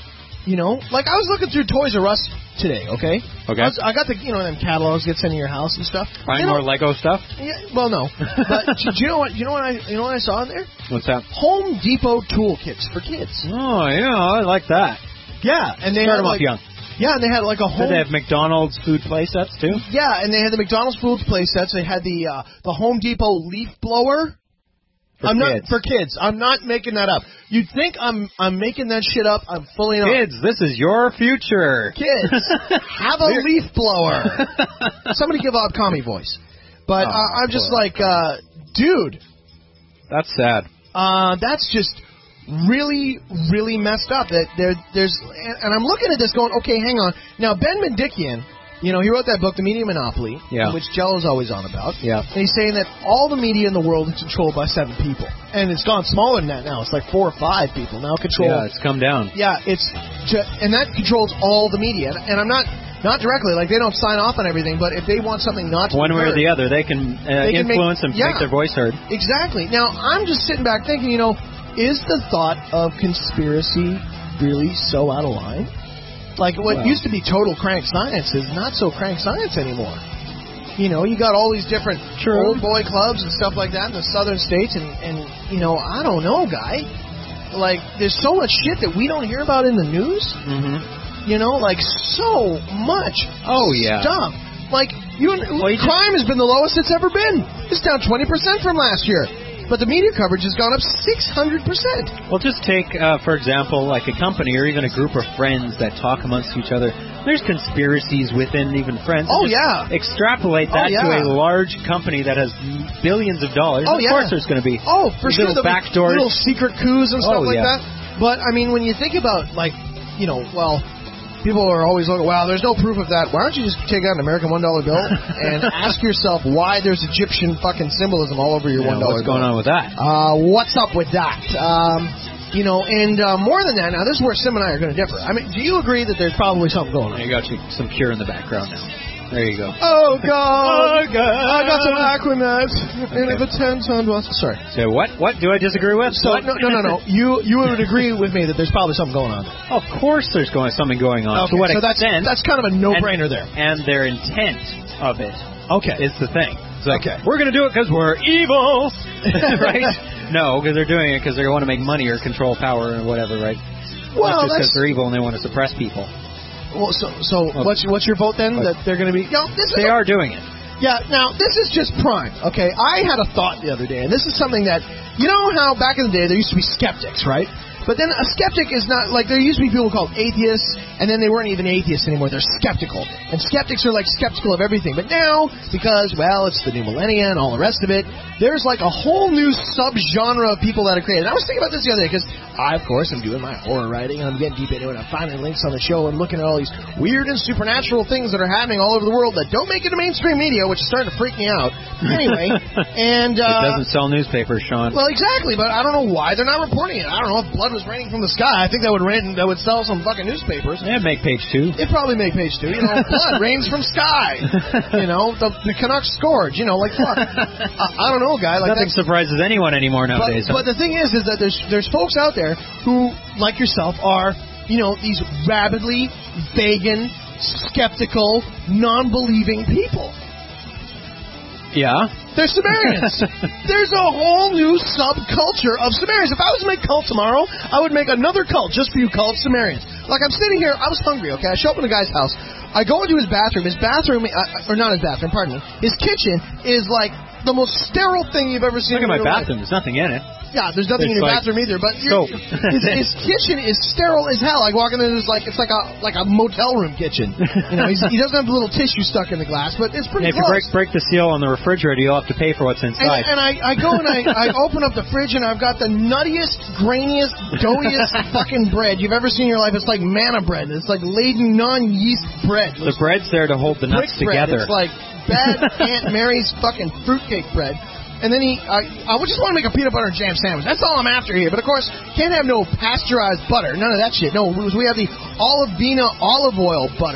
[SPEAKER 1] You know, like I was looking through Toys R Us today. Okay.
[SPEAKER 2] Okay.
[SPEAKER 1] I, was, I got the you know them catalogs get sent to your house and stuff.
[SPEAKER 2] Find
[SPEAKER 1] you know,
[SPEAKER 2] more Lego stuff?
[SPEAKER 1] Yeah, well, no. But do you know what? You know what I you know what I saw in there?
[SPEAKER 2] What's that?
[SPEAKER 1] Home Depot toolkits for kids.
[SPEAKER 2] Oh, yeah, I like that.
[SPEAKER 1] Yeah, and they
[SPEAKER 2] Start
[SPEAKER 1] had
[SPEAKER 2] them
[SPEAKER 1] like
[SPEAKER 2] off young.
[SPEAKER 1] yeah, and they had like a
[SPEAKER 2] Did
[SPEAKER 1] home.
[SPEAKER 2] they have McDonald's food play sets, too?
[SPEAKER 1] Yeah, and they had the McDonald's food play sets. They had the uh, the Home Depot leaf blower.
[SPEAKER 2] For
[SPEAKER 1] I'm
[SPEAKER 2] kids.
[SPEAKER 1] not for kids. I'm not making that up. You'd think I'm I'm making that shit up. I'm fully not.
[SPEAKER 2] Kids, this is your future.
[SPEAKER 1] Kids, have a leaf blower. Somebody give out commie voice. But
[SPEAKER 2] Oh,
[SPEAKER 1] uh, I'm just
[SPEAKER 2] boy.
[SPEAKER 1] like, uh, dude,
[SPEAKER 2] That's sad.
[SPEAKER 1] uh, that's just really, really messed up. That there, there's, and, and I'm looking at this going, okay, hang on. Now Ben Mendikian, you know, he wrote that book, The Media Monopoly,
[SPEAKER 2] Yeah.
[SPEAKER 1] which Jello's always on about.
[SPEAKER 2] Yeah.
[SPEAKER 1] And he's saying that all the media in the world is controlled by seven people, and it's gone smaller than that now. It's like four or five people now control.
[SPEAKER 2] Yeah, it's come down.
[SPEAKER 1] Yeah, it's ju- and that controls all the media. And, and I'm not not directly like they don't sign off on everything, but if they want something not to
[SPEAKER 2] One
[SPEAKER 1] be
[SPEAKER 2] way or
[SPEAKER 1] heard,
[SPEAKER 2] the other, they can, uh,
[SPEAKER 1] They can make-
[SPEAKER 2] influence and
[SPEAKER 1] yeah.
[SPEAKER 2] make their voice heard.
[SPEAKER 1] exactly. Now I'm just sitting back thinking, you know, is the thought of conspiracy really so out of line? Like what
[SPEAKER 2] Well.
[SPEAKER 1] used to be total crank science is not so crank science anymore. You know, you got all these different
[SPEAKER 2] True.
[SPEAKER 1] old boy clubs and stuff like that in the southern states, and and you know, I don't know, guy. Like, there's so much shit that we don't hear about in the news.
[SPEAKER 2] Mm-hmm.
[SPEAKER 1] You know, like so much
[SPEAKER 2] Oh, yeah.
[SPEAKER 1] stuff. Like, you,
[SPEAKER 2] Well, you
[SPEAKER 1] crime has been the lowest it's ever been. It's down twenty percent from last year. But the media coverage has gone up six hundred percent.
[SPEAKER 2] Well, just take, uh, for example, like a company or even a group of friends that talk amongst each other. There's conspiracies within even friends.
[SPEAKER 1] Oh,
[SPEAKER 2] Just
[SPEAKER 1] yeah.
[SPEAKER 2] Extrapolate
[SPEAKER 1] Oh,
[SPEAKER 2] that
[SPEAKER 1] yeah.
[SPEAKER 2] to a large company that has billions of dollars.
[SPEAKER 1] Oh,
[SPEAKER 2] of
[SPEAKER 1] yeah.
[SPEAKER 2] course there's going to be
[SPEAKER 1] Oh, for sure.
[SPEAKER 2] little
[SPEAKER 1] The
[SPEAKER 2] back doors.
[SPEAKER 1] little secret coups and stuff
[SPEAKER 2] Oh,
[SPEAKER 1] like
[SPEAKER 2] yeah.
[SPEAKER 1] that. But, I mean, when you think about, like, you know, well, people are always looking, wow, there's no proof of that. Why don't you just take out an American one dollar bill and ask yourself why there's Egyptian fucking symbolism all over your
[SPEAKER 2] Yeah,
[SPEAKER 1] one dollar
[SPEAKER 2] what's
[SPEAKER 1] bill?
[SPEAKER 2] going on with that?
[SPEAKER 1] Uh, what's up with that? Um, you know, and uh, more than that, now this is where Sim and I are going to differ. I mean, do you agree that there's probably something going on?
[SPEAKER 2] You got you some Cure in the background now. There you go.
[SPEAKER 1] Oh, God.
[SPEAKER 2] Oh, God.
[SPEAKER 1] I got some Aquanet. And if a ten ton was... Sorry.
[SPEAKER 2] So what? What do I disagree with?
[SPEAKER 1] So,
[SPEAKER 2] What?
[SPEAKER 1] no, no, no, no. You you would agree with me that there's probably something going on there.
[SPEAKER 2] Of course, there's going something going on.
[SPEAKER 1] Okay,
[SPEAKER 2] to what
[SPEAKER 1] so that's,
[SPEAKER 2] extent?
[SPEAKER 1] that's kind of a no-brainer there.
[SPEAKER 2] And their intent of it
[SPEAKER 1] Okay.
[SPEAKER 2] is the thing. It's like,
[SPEAKER 1] Okay.
[SPEAKER 2] we're going to do it because we're evil, right? No, because they're doing it because they want to make money or control power or whatever, right?
[SPEAKER 1] Well,
[SPEAKER 2] Not just because
[SPEAKER 1] that's-
[SPEAKER 2] they're evil and they want to suppress people.
[SPEAKER 1] Well, so so
[SPEAKER 2] Well,
[SPEAKER 1] what's what's your vote then?
[SPEAKER 2] but-
[SPEAKER 1] That they're going to be? No, this is
[SPEAKER 2] They are doing it.
[SPEAKER 1] Yeah. Now this is just prime. Okay. I had a thought the other day, and this is something that you know how back in the day there used to be skeptics, right? But then a skeptic is not like there used to be people called atheists, and then they weren't even atheists anymore. They're skeptical, and skeptics are like skeptical of everything. But now, because well, it's the new millennia and all the rest of it, there's like a whole new subgenre of people that are created. And I was thinking about this the other day because I, of course, am doing my horror writing, and I'm getting deep into it. I'm finding links on the show and looking at all these weird and supernatural things that are happening all over the world that don't make it to mainstream media, which is starting to freak me out. Anyway, and
[SPEAKER 2] It
[SPEAKER 1] uh,
[SPEAKER 2] doesn't sell newspapers, Sean.
[SPEAKER 1] well, exactly, but I don't know why they're not reporting it. I don't know if blood was raining from the sky. I think that would rain. That would sell some fucking newspapers.
[SPEAKER 2] Yeah, make page two.
[SPEAKER 1] It probably make page two. You know, blood rains from sky. You know, the, the Canucks scored. You know, like fuck. I, I don't know, guy. Like
[SPEAKER 2] Nothing
[SPEAKER 1] that's,
[SPEAKER 2] surprises anyone anymore
[SPEAKER 1] but,
[SPEAKER 2] nowadays.
[SPEAKER 1] but the thing is, is that there's there's folks out there who, like yourself, are you know these rabidly pagan, skeptical, non-believing people.
[SPEAKER 2] yeah.
[SPEAKER 1] They're Sumerians. There's a whole new subculture of Sumerians. If I was to make cult tomorrow, I would make another cult just for you called Sumerians. Like, I'm sitting here, I was hungry, okay? I show up in a guy's house. I go into his bathroom. His bathroom, uh, or not his bathroom, pardon me. His kitchen is like the most sterile thing you've ever seen
[SPEAKER 2] Look
[SPEAKER 1] in
[SPEAKER 2] at my
[SPEAKER 1] your life.
[SPEAKER 2] bathroom. There's nothing in it.
[SPEAKER 1] Yeah, there's nothing
[SPEAKER 2] It's
[SPEAKER 1] in your
[SPEAKER 2] like
[SPEAKER 1] bathroom either, but
[SPEAKER 2] soap.
[SPEAKER 1] your- his, his kitchen is sterile as hell. Like walking in, it's like it's like a like a motel room kitchen. You know, he's, he doesn't have a little tissue stuck in the glass, but it's pretty
[SPEAKER 2] And if you
[SPEAKER 1] close.
[SPEAKER 2] break break the seal on the refrigerator, you'll have to pay for what's
[SPEAKER 1] And,
[SPEAKER 2] inside.
[SPEAKER 1] and I, I go and I, I open up the fridge and I've got the nuttiest, grainiest, doughiest fucking bread you've ever seen in your life. It's like manna bread. It's like laden non-yeast bread.
[SPEAKER 2] The bread's there to hold the nuts
[SPEAKER 1] Brick bread.
[SPEAKER 2] together.
[SPEAKER 1] It's like bad Aunt Mary's fucking fruitcake bread. And then he, I, I just want to make a peanut butter and jam sandwich. That's all I'm after here. But of course, can't have no pasteurized butter. None of that shit. No, we have the Olivina olive oil butter.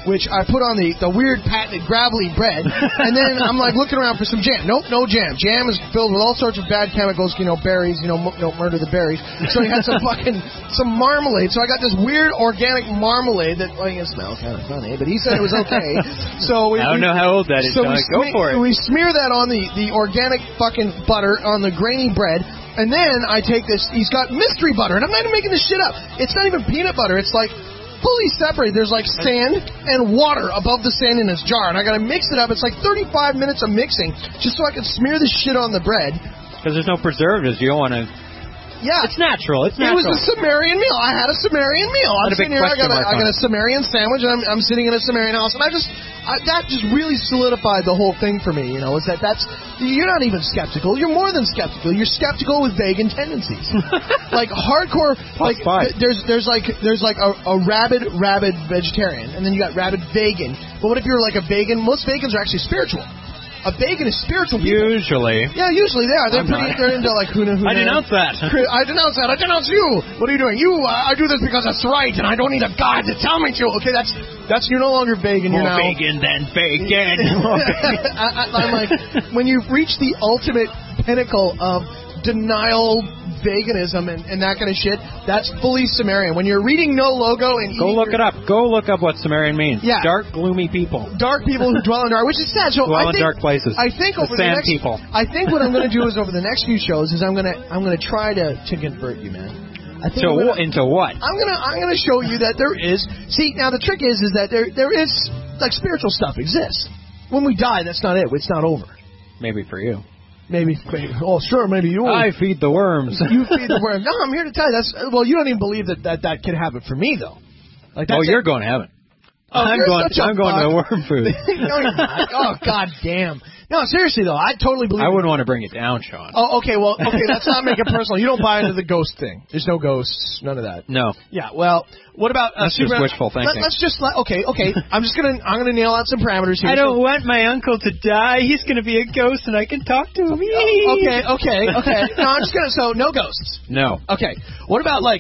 [SPEAKER 1] which I put on the, the weird patented gravelly bread, and then I'm like looking around for some jam. Nope, no jam. Jam is filled with all sorts of bad chemicals, you know, berries, you know, m- don't murder the berries. So he had some fucking, some marmalade. So I got this weird organic marmalade that, well, it smells kind of funny, but he said it was okay. So we,
[SPEAKER 2] I don't
[SPEAKER 1] we,
[SPEAKER 2] know how old that is.
[SPEAKER 1] So we,
[SPEAKER 2] Go
[SPEAKER 1] sme-
[SPEAKER 2] for it.
[SPEAKER 1] we smear that on the, the organic fucking butter on the grainy bread. And then I take this, he's got mystery butter, and I'm not even making this shit up. It's not even peanut butter. It's like fully separated. There's like sand and water above the sand in this jar, and I got to mix it up. It's like thirty-five minutes of mixing just so I can smear this shit on the bread.
[SPEAKER 2] Because there's no preservatives. You don't want to...
[SPEAKER 1] Yeah.
[SPEAKER 2] It's natural. It's
[SPEAKER 1] It
[SPEAKER 2] natural.
[SPEAKER 1] was a Sumerian meal. I had a Sumerian meal. I'm
[SPEAKER 2] Had a big
[SPEAKER 1] sitting here, I got, a,
[SPEAKER 2] question mark
[SPEAKER 1] I got
[SPEAKER 2] on
[SPEAKER 1] a Sumerian sandwich, and I'm, I'm sitting in a Sumerian house, and I just, I, that just really solidified the whole thing for me, you know, is that that's, you're not even skeptical. You're more than skeptical. You're skeptical with vegan tendencies. Like hardcore, like, th- there's, there's like, there's like a, a rabid, rabid vegetarian, and then you got rabid vegan. But what if you're like a vegan? Most vegans are actually spiritual. A vegan is spiritual people.
[SPEAKER 2] Usually.
[SPEAKER 1] Yeah, usually they are. They're
[SPEAKER 2] I'm
[SPEAKER 1] pretty.
[SPEAKER 2] not.
[SPEAKER 1] They're into like huna huna.
[SPEAKER 2] I denounce that.
[SPEAKER 1] I denounce that. I denounce you. What are you doing? You. Uh, I do this because it's right, and I don't need a god to tell me to. Okay, that's that's. You're no longer vegan. You're
[SPEAKER 2] More
[SPEAKER 1] now
[SPEAKER 2] vegan than bacon.
[SPEAKER 1] I, I, I'm like, when you've reached the ultimate pinnacle of denial, veganism, and, and that kind of shit, that's fully Sumerian. When you're reading No Logo and
[SPEAKER 2] Go
[SPEAKER 1] eating
[SPEAKER 2] look
[SPEAKER 1] your,
[SPEAKER 2] it up. Go look up what Sumerian means.
[SPEAKER 1] Yeah.
[SPEAKER 2] Dark, gloomy people.
[SPEAKER 1] dark people who dwell in dark, which is sad. So
[SPEAKER 2] Dwell
[SPEAKER 1] I
[SPEAKER 2] in
[SPEAKER 1] think,
[SPEAKER 2] dark places.
[SPEAKER 1] I think
[SPEAKER 2] The
[SPEAKER 1] over the
[SPEAKER 2] sand
[SPEAKER 1] next,
[SPEAKER 2] people.
[SPEAKER 1] I think what I'm going to do is over the next few shows is I'm going to I'm going to try to, to convert you, man. I think
[SPEAKER 2] So
[SPEAKER 1] I'm gonna,
[SPEAKER 2] into what?
[SPEAKER 1] I'm gonna I'm gonna show you that there is. See, now the trick is is that there there is like spiritual stuff exists. When we die, that's not it. It's not over.
[SPEAKER 2] Maybe for you.
[SPEAKER 1] Maybe, maybe oh sure, maybe you.
[SPEAKER 2] I feed the worms.
[SPEAKER 1] You feed the worm. No, I'm here to tell you that's. Well, you don't even believe that that, that can happen for me though. Like that's
[SPEAKER 2] Oh, you're
[SPEAKER 1] it.
[SPEAKER 2] going to heaven.
[SPEAKER 1] Oh,
[SPEAKER 2] I'm
[SPEAKER 1] you're
[SPEAKER 2] going.
[SPEAKER 1] such a
[SPEAKER 2] I'm going to
[SPEAKER 1] fuck.
[SPEAKER 2] worm food.
[SPEAKER 1] No, you're not. Oh, god damn. No, seriously though, I totally believe.
[SPEAKER 2] I
[SPEAKER 1] it.
[SPEAKER 2] wouldn't want to bring it down, Sean.
[SPEAKER 1] Oh, okay. Well, okay. Let's not make it personal. You don't buy into the ghost thing. There's no ghosts. None of that.
[SPEAKER 2] No.
[SPEAKER 1] Yeah. Well, what about uh,
[SPEAKER 2] That's just
[SPEAKER 1] Superman?
[SPEAKER 2] wishful thinking.
[SPEAKER 1] Let, us just let, okay. Okay. I'm just gonna I'm gonna nail out some parameters here.
[SPEAKER 2] I don't
[SPEAKER 1] So-
[SPEAKER 2] want my uncle to die. He's going to be a ghost, and I can talk to him.
[SPEAKER 1] Okay. Okay. Okay. No, I'm just gonna. So no ghosts.
[SPEAKER 2] No.
[SPEAKER 1] Okay. What about like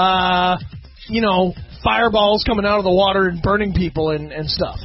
[SPEAKER 1] uh, you know, fireballs coming out of the water and burning people and and stuff.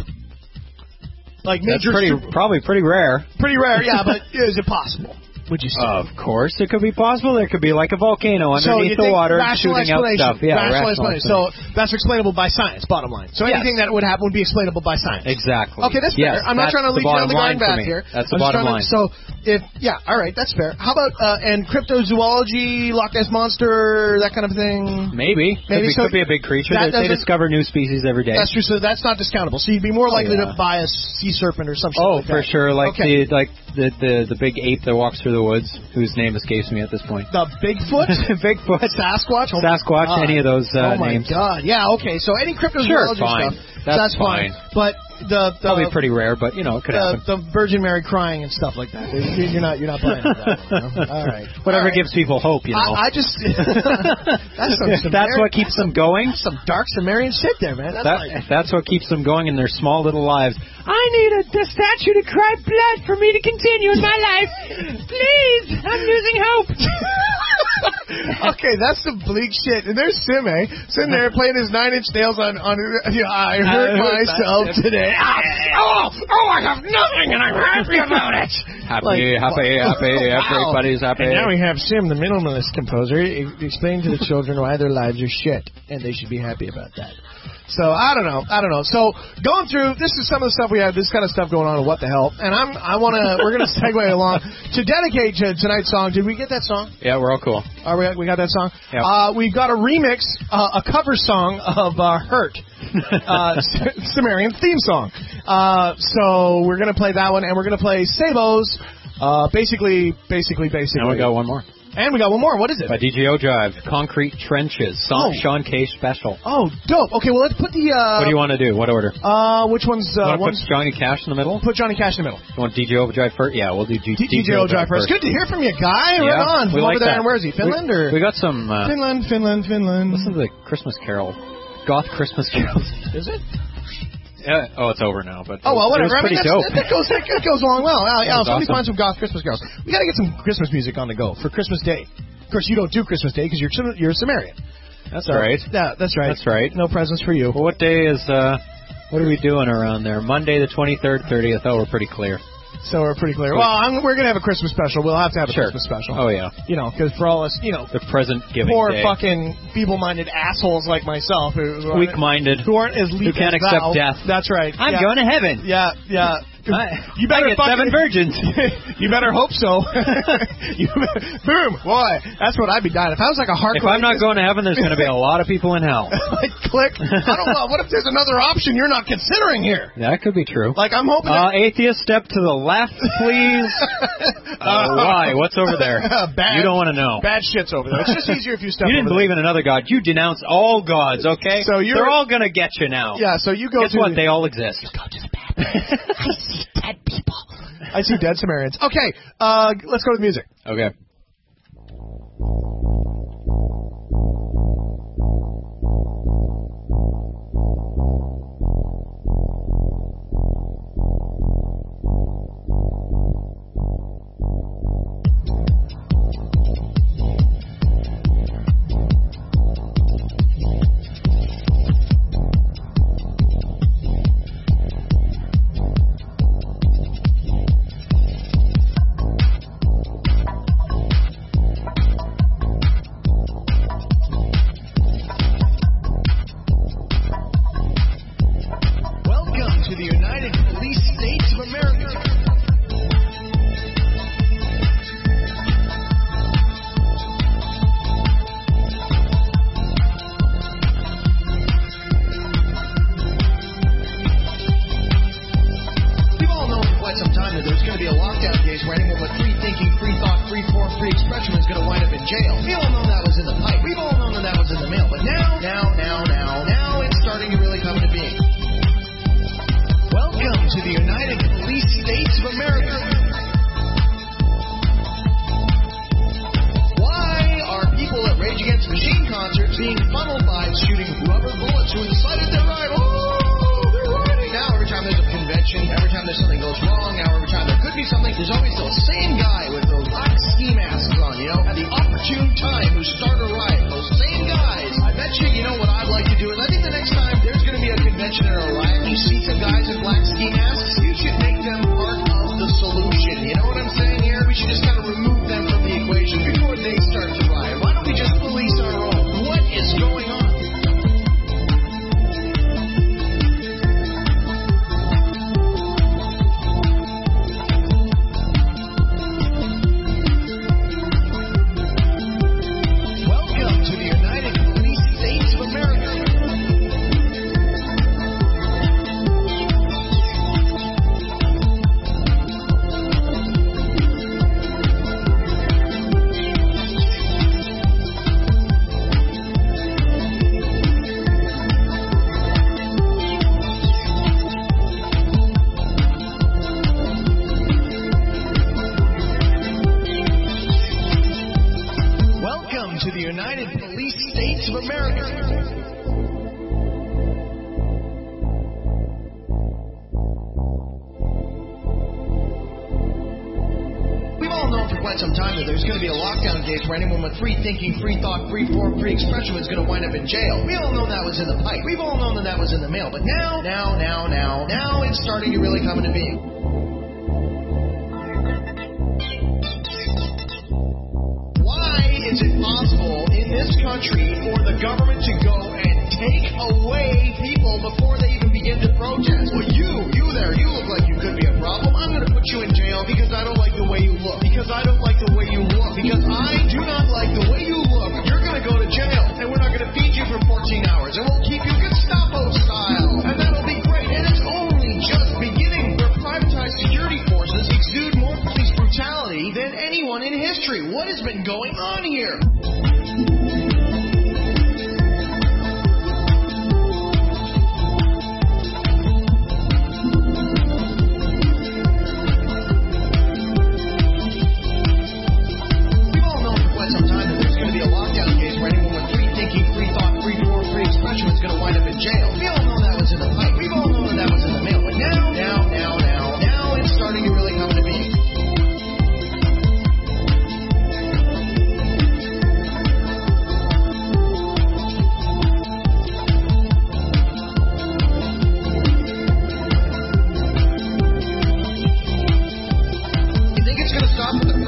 [SPEAKER 1] Like
[SPEAKER 2] That's
[SPEAKER 1] major,
[SPEAKER 2] pretty, probably pretty rare.
[SPEAKER 1] pretty rare, yeah. But is it possible? Would you say?
[SPEAKER 2] Of course, it could be possible. There could be like a volcano
[SPEAKER 1] So you
[SPEAKER 2] underneath the
[SPEAKER 1] think
[SPEAKER 2] water
[SPEAKER 1] rational
[SPEAKER 2] shooting out
[SPEAKER 1] explanation.
[SPEAKER 2] stuff. Yeah,
[SPEAKER 1] rational
[SPEAKER 2] rational
[SPEAKER 1] explanation. So that's explainable by science. Bottom line. So
[SPEAKER 2] Yes.
[SPEAKER 1] anything that would happen would be explainable by science.
[SPEAKER 2] Exactly.
[SPEAKER 1] Okay, that's
[SPEAKER 2] yes,
[SPEAKER 1] fair. I'm not
[SPEAKER 2] that's
[SPEAKER 1] trying to
[SPEAKER 2] the
[SPEAKER 1] lead you down
[SPEAKER 2] bottom
[SPEAKER 1] the
[SPEAKER 2] line
[SPEAKER 1] garden
[SPEAKER 2] for
[SPEAKER 1] path
[SPEAKER 2] me.
[SPEAKER 1] here.
[SPEAKER 2] That's the
[SPEAKER 1] I'm just
[SPEAKER 2] bottom
[SPEAKER 1] trying
[SPEAKER 2] line.
[SPEAKER 1] to- So if yeah, all right, that's fair. How about uh, and cryptozoology, Loch Ness monster, that kind of thing?
[SPEAKER 2] Maybe.
[SPEAKER 1] Maybe
[SPEAKER 2] could, be,
[SPEAKER 1] so-
[SPEAKER 2] could be a big creature.
[SPEAKER 1] that
[SPEAKER 2] They, they
[SPEAKER 1] doesn't-
[SPEAKER 2] discover new species every day.
[SPEAKER 1] That's true. So that's not discountable. So you'd be more likely
[SPEAKER 2] yeah.
[SPEAKER 1] to buy a sea serpent or something.
[SPEAKER 2] Oh,
[SPEAKER 1] like
[SPEAKER 2] for
[SPEAKER 1] that.
[SPEAKER 2] sure. Like
[SPEAKER 1] okay.
[SPEAKER 2] the like the, the the big ape that walks through the woods, whose name escapes me at this point.
[SPEAKER 1] The Bigfoot,
[SPEAKER 2] Bigfoot,
[SPEAKER 1] Sasquatch, oh my
[SPEAKER 2] Sasquatch,
[SPEAKER 1] God.
[SPEAKER 2] any of those uh,
[SPEAKER 1] oh my
[SPEAKER 2] names.
[SPEAKER 1] God! Yeah, okay. So any cryptozoology
[SPEAKER 2] Sure, fine.
[SPEAKER 1] stuff,
[SPEAKER 2] That's
[SPEAKER 1] fine.
[SPEAKER 2] fine.
[SPEAKER 1] But the, the
[SPEAKER 2] Probably pretty rare, but you know it could
[SPEAKER 1] the,
[SPEAKER 2] happen.
[SPEAKER 1] the Virgin Mary crying and stuff like that. You're you're not you're not buying into that. You know? All right.
[SPEAKER 2] Whatever
[SPEAKER 1] All right.
[SPEAKER 2] gives people hope, you know.
[SPEAKER 1] I, I just that's some
[SPEAKER 2] If that's
[SPEAKER 1] Sumerian-
[SPEAKER 2] what keeps them going.
[SPEAKER 1] that's some dark Sumerian shit there, man. That's
[SPEAKER 2] That,
[SPEAKER 1] like,
[SPEAKER 2] if that's what keeps them going in their small little lives. I need a, a statue to cry blood for me to continue in my life. Please, I'm losing hope.
[SPEAKER 1] okay, that's some bleak shit. And there's Sim, eh? Sitting there playing his Nine Inch Nails on on. You know, I hurt
[SPEAKER 2] I hurt
[SPEAKER 1] myself
[SPEAKER 2] myself.
[SPEAKER 1] today. Ah, oh, oh, I have nothing, and I'm happy about it.
[SPEAKER 2] Happy,
[SPEAKER 1] Like,
[SPEAKER 2] happy, happy.
[SPEAKER 1] wow.
[SPEAKER 2] Everybody's happy.
[SPEAKER 1] And now we have Sim, the minimalist composer, e- explaining to the children why their lives are shit, and they should be happy about that. So I don't know, I don't know. So going through, this is some of the stuff we have, this kind of stuff going on. And what the hell? And I'm, I want to, we're going to segue along to dedicate to tonight's song. Did we get that song?
[SPEAKER 2] Yeah, we're all cool.
[SPEAKER 1] Are we, we got that song?
[SPEAKER 2] Yep.
[SPEAKER 1] Uh, we've got a remix, uh, a cover song of uh, Hurt, uh, Sumerian theme song. Uh, so we're going to play that one, and we're going to play Sabo's, uh, basically, basically, basically.
[SPEAKER 2] And we got one more.
[SPEAKER 1] And we got one more. What is it?
[SPEAKER 2] By D J O'Drive, Concrete Trenches, Son-
[SPEAKER 1] Oh.
[SPEAKER 2] Sean K. special.
[SPEAKER 1] Oh, dope. Okay, well, let's put the... Uh,
[SPEAKER 2] What do you want to do? What order?
[SPEAKER 1] Uh, which one's...
[SPEAKER 2] You
[SPEAKER 1] Uh,
[SPEAKER 2] want to
[SPEAKER 1] one's
[SPEAKER 2] put Johnny Cash in the middle?
[SPEAKER 1] put Johnny Cash in the middle.
[SPEAKER 2] You want D J Overdrive first? Yeah, we'll do G-
[SPEAKER 1] D J O'Drive first. Good to hear from you, guy.
[SPEAKER 2] Yeah,
[SPEAKER 1] Right on.
[SPEAKER 2] we
[SPEAKER 1] From
[SPEAKER 2] like
[SPEAKER 1] over there,
[SPEAKER 2] that.
[SPEAKER 1] and where is he? Finland
[SPEAKER 2] we,
[SPEAKER 1] or...
[SPEAKER 2] We got some... Uh,
[SPEAKER 1] Finland, Finland, Finland.
[SPEAKER 2] listen to the Christmas Carol. Goth Christmas carols.
[SPEAKER 1] Is it?
[SPEAKER 2] Yeah. Oh, it's over now, but
[SPEAKER 1] Oh, well,
[SPEAKER 2] it was
[SPEAKER 1] whatever. I
[SPEAKER 2] pretty
[SPEAKER 1] mean,
[SPEAKER 2] dope.
[SPEAKER 1] that's, that, goes, that, that goes along well. Uh, yeah,
[SPEAKER 2] was
[SPEAKER 1] somebody
[SPEAKER 2] awesome.
[SPEAKER 1] find some goth Christmas carols. We got to get some Christmas music on the go for Christmas Day. Of course, you don't do Christmas Day because you're you're a Sumerian.
[SPEAKER 2] That's
[SPEAKER 1] So,
[SPEAKER 2] right.
[SPEAKER 1] Yeah, that's right.
[SPEAKER 2] That's right.
[SPEAKER 1] No presents for you.
[SPEAKER 2] Well, what day is uh, What are we doing around there? Monday the twenty-third, thirtieth. Oh, we're pretty clear.
[SPEAKER 1] So we're pretty clear. Well, I'm, we're going to have a Christmas special. We'll have to have a
[SPEAKER 2] Sure.
[SPEAKER 1] Christmas special.
[SPEAKER 2] Oh, yeah.
[SPEAKER 1] You know, because for all us, you know,
[SPEAKER 2] The present giving
[SPEAKER 1] poor
[SPEAKER 2] day.
[SPEAKER 1] fucking feeble-minded assholes like myself who, who aren't-
[SPEAKER 2] Weak-minded.
[SPEAKER 1] who aren't as
[SPEAKER 2] Who
[SPEAKER 1] weak
[SPEAKER 2] can't
[SPEAKER 1] as
[SPEAKER 2] accept
[SPEAKER 1] thou.
[SPEAKER 2] death.
[SPEAKER 1] That's right.
[SPEAKER 2] I'm
[SPEAKER 1] yeah.
[SPEAKER 2] going to heaven.
[SPEAKER 1] Yeah, yeah.
[SPEAKER 2] I,
[SPEAKER 1] You better
[SPEAKER 2] I get
[SPEAKER 1] fucking,
[SPEAKER 2] seven virgins.
[SPEAKER 1] You better hope so. you, boom, boy, that's what I'd be dying. If I was like a hardcore,
[SPEAKER 2] If I'm not going to heaven, there's going to be a lot of people in hell.
[SPEAKER 1] like click. I don't know. What if there's another option you're not considering here?
[SPEAKER 2] That could be true.
[SPEAKER 1] Like I'm hoping.
[SPEAKER 2] Uh,
[SPEAKER 1] that,
[SPEAKER 2] atheist, step to the left, please. Uh, why? What's over there?
[SPEAKER 1] bad,
[SPEAKER 2] You don't want to know.
[SPEAKER 1] Bad shit's over there. It's just easier if you step.
[SPEAKER 2] You didn't
[SPEAKER 1] over
[SPEAKER 2] believe in another god. You denounce all gods, okay?
[SPEAKER 1] So you're-
[SPEAKER 2] They're all going to get you now.
[SPEAKER 1] there. Yeah. So you go
[SPEAKER 2] Guess
[SPEAKER 1] to
[SPEAKER 2] what?
[SPEAKER 1] the,
[SPEAKER 2] They all exist.
[SPEAKER 1] go to the bad places. I see dead people. I see dead Sumerians. Okay. Uh, let's go to the music.
[SPEAKER 2] Okay.
[SPEAKER 1] Welcome to the United Police States of America. We've all known for quite some time that there's going to be a lockdown case where anyone with free thinking, free thought, free form, free expression is going to wind up in jail. We've all known that was in the pipe. We've all known that that was in the mail. But now, now, now, now, now it's starting to really come into being. Welcome to the United Police States of America. Why are people at Rage Against the Machine concerts being funneled by shooting rubber bullets who incited their riot? Oh, they're rioting. Now, every time there's a convention, every time there's something goes wrong, now every time there could be something, there's always the same guy with those black ski masks on, you know, at the opportune time who start a riot. Those same guys. I bet you, you know what I'd like to do is I think the next time there's going to be a convention or a riot, you see some guys in black ski masks, you should make them part of the solution. You know what I'm saying here? We should just kind of remove them from the equation before they start to riot. Why don't we just police our own? What is going on? Welcome to the United Police States of America. Welcome to the United Police States of America. We've all known for quite some time that there's going to be a lockdown case where anyone with free thinking, free thought, free form, free expression is going to wind up in jail. We all know that was in the pipe. We've all known that that was in the mail. But now, now, now, now, now it's starting to really come into being. Why is it possible in this country for the government to go and take away people before they even begin to protest? Well, you, you there, you look like you could be a problem. I'm going to put you in jail because I don't like the way you look. Because I don't like the way you look. Because I do not like the way you look. You're going to go to jail. And we're not going to feed you for fourteen hours. And we'll keep you Gestapo style. And that'll be great. And it's only just beginning where privatized security forces exude more police brutality than anyone in history. What has been going on here? We've all known for quite some time that there's going to be a lockdown case where anyone with free thinking, free thought, free form, free expression is going to wind up in jail. We all know that was in the pipe. We've all known that that was in the mail. But now, now, now, now, now it's starting to really come into being.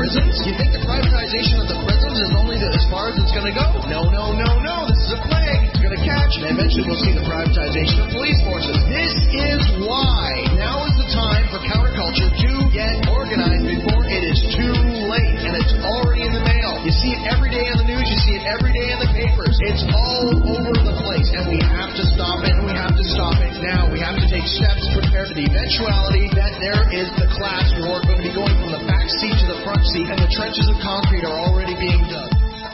[SPEAKER 4] prisons? You think the privatization of the prisons is only as far as it's going to go? No, no, no, no. This is a plague. It's going to catch. And eventually we'll see the privatization of police forces. This is why now is the time for counterculture to get organized before it is too late. And it's already in the mail. You see it every day on the news. You see it every day in the papers. It's all over the place. And we have to stop it. And we have to stop it now. We have to take steps to prepare for the eventuality that there is the class war going to be going from the back seat to the front seat, and the trenches of concrete are already being dug.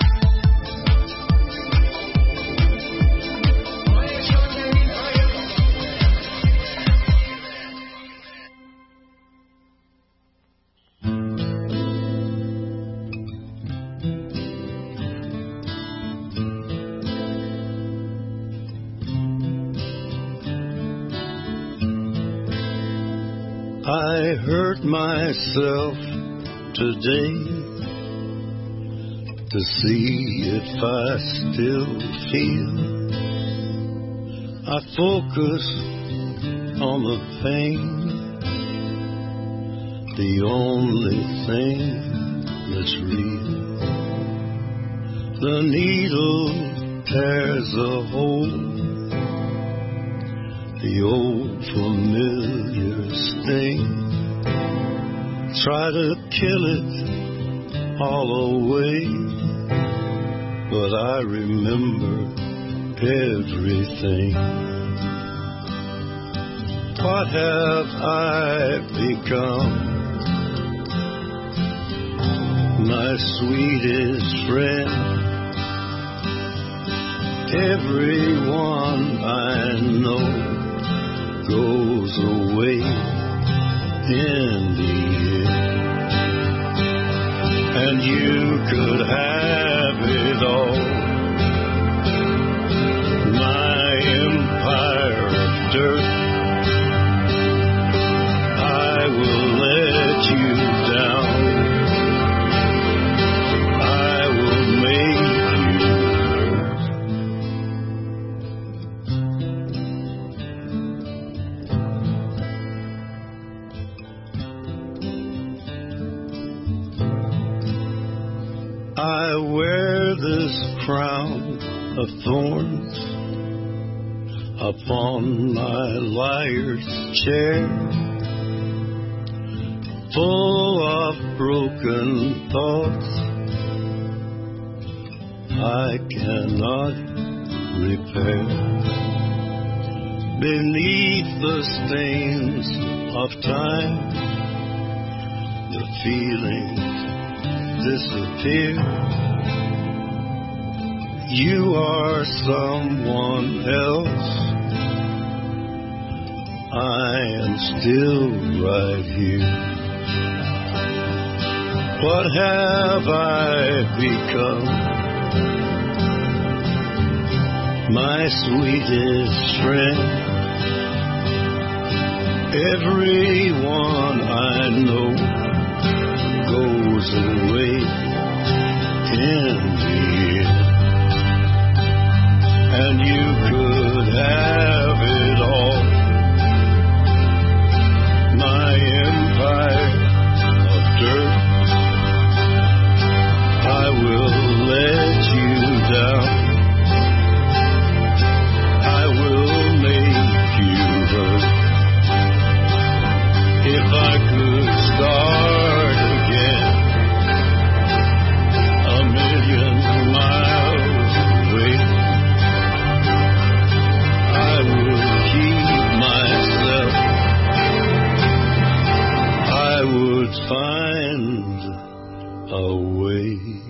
[SPEAKER 7] I hurt myself today to see if I still feel. I focus on the pain, the only thing that's real. The needle tears a hole, the old familiar sting. Try to kill it all away, but I remember everything. What have I become? My sweetest friend. Everyone I know goes away in the end, and you could have it all. My empire of dirt, I will let you down. I will make I wear this crown of thorns upon my liar's chair, full of broken thoughts I cannot repair. Beneath the stains of time, the feelings disappear. You are someone else. I am still right here. What have I become? My sweetest friend. Everyone I know goes away in the end, and you could have it all. My empire of dirt, I will let you down. I will make you hurt. If I could start again, a million miles away, I would keep myself. I would find a way.